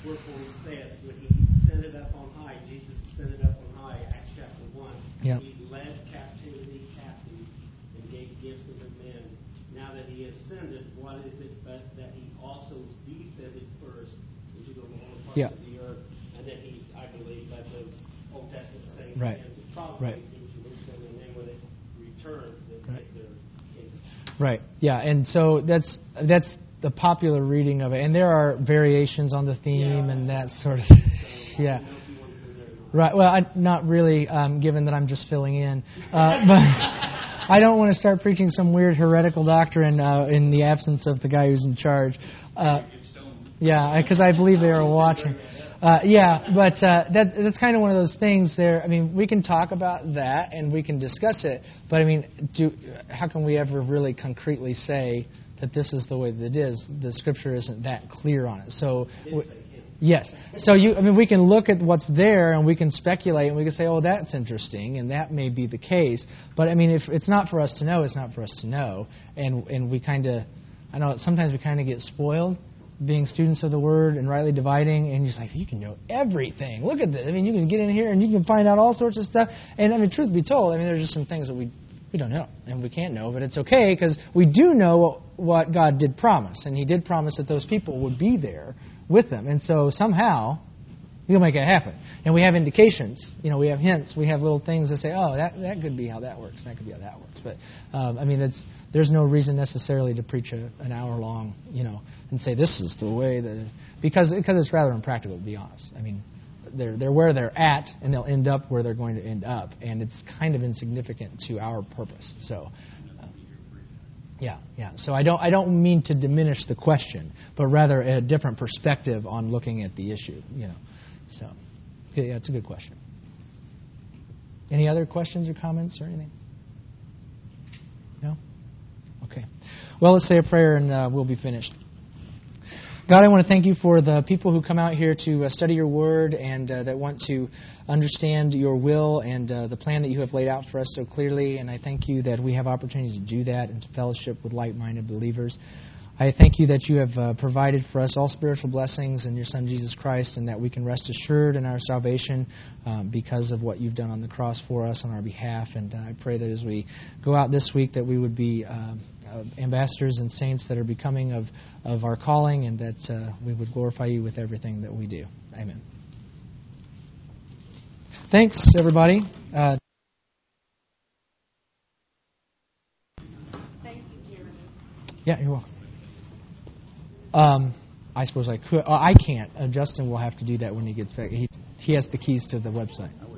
Wherefore he said, when he ascended up on high, Jesus ascended up on high, Acts chapter one. Yep. He led captivity captive and gave gifts unto men. Now that he ascended, what is it but that he also descended first into the lower parts Yep. of the earth, and that he, I believe, led the Old Testament saints Right. and probably Right. in Jerusalem, and then when it returns, they Right. make their kingdom. Right. Yeah, and so that's that's the popular reading of it, and there are variations on the theme and that sort of. Yeah. Right. Well, I, not really, um, given that I'm just filling in, uh, but I don't want to start preaching some weird heretical doctrine uh, in the absence of the guy who's in charge. Uh, yeah, because I believe they are watching. Uh, yeah, but uh, that that's kind of one of those things. There, I mean, we can talk about that and we can discuss it, but I mean, do how can we ever really concretely say that this is the way that it is? The Scripture isn't that clear on it. So, w- yes. So you, I mean, we can look at what's there and we can speculate and we can say, oh, that's interesting, and that may be the case. But I mean, if it's not for us to know, it's not for us to know, and and we kind of, I know sometimes we kind of get spoiled being students of the Word and rightly dividing, and you're just like, you can know everything. Look at this. I mean, you can get in here and you can find out all sorts of stuff. And I mean, truth be told, I mean, there's just some things that we we don't know and we can't know, but it's okay because we do know what, what God did promise, and He did promise that those people would be there with them, and so somehow He'll make it happen. And we have indications, you know, we have hints, we have little things that say, oh, that that could be how that works, that could be how that works. But um, I mean, it's there's no reason necessarily to preach a, an hour long, you know, and say this is the way that it, because because it's rather impractical, to be honest. I mean, they're they're where they're at, and they'll end up where they're going to end up, and it's kind of insignificant to our purpose. So. Yeah, yeah. So I don't I don't mean to diminish the question, but rather a different perspective on looking at the issue, you know. So, yeah, it's a good question. Any other questions or comments or anything? No? Okay. Well, let's say a prayer and uh, we'll be finished. God, I want to thank you for the people who come out here to uh, study your word and uh, that want to understand your will and uh, the plan that you have laid out for us so clearly. And I thank you that we have opportunities to do that and to fellowship with like-minded believers. I thank you that you have uh, provided for us all spiritual blessings in your Son, Jesus Christ, and that we can rest assured in our salvation um, because of what you've done on the cross for us on our behalf. And uh, I pray that as we go out this week that we would be uh, uh, ambassadors and saints that are becoming of, of our calling, and that uh, we would glorify you with everything that we do. Amen. Thanks, everybody. Uh, Thank you, Jeremy. yeah, you're welcome. Um, I suppose I could. Uh, I can't. Uh, Justin will have to do that when he gets back. He he has the keys to the website.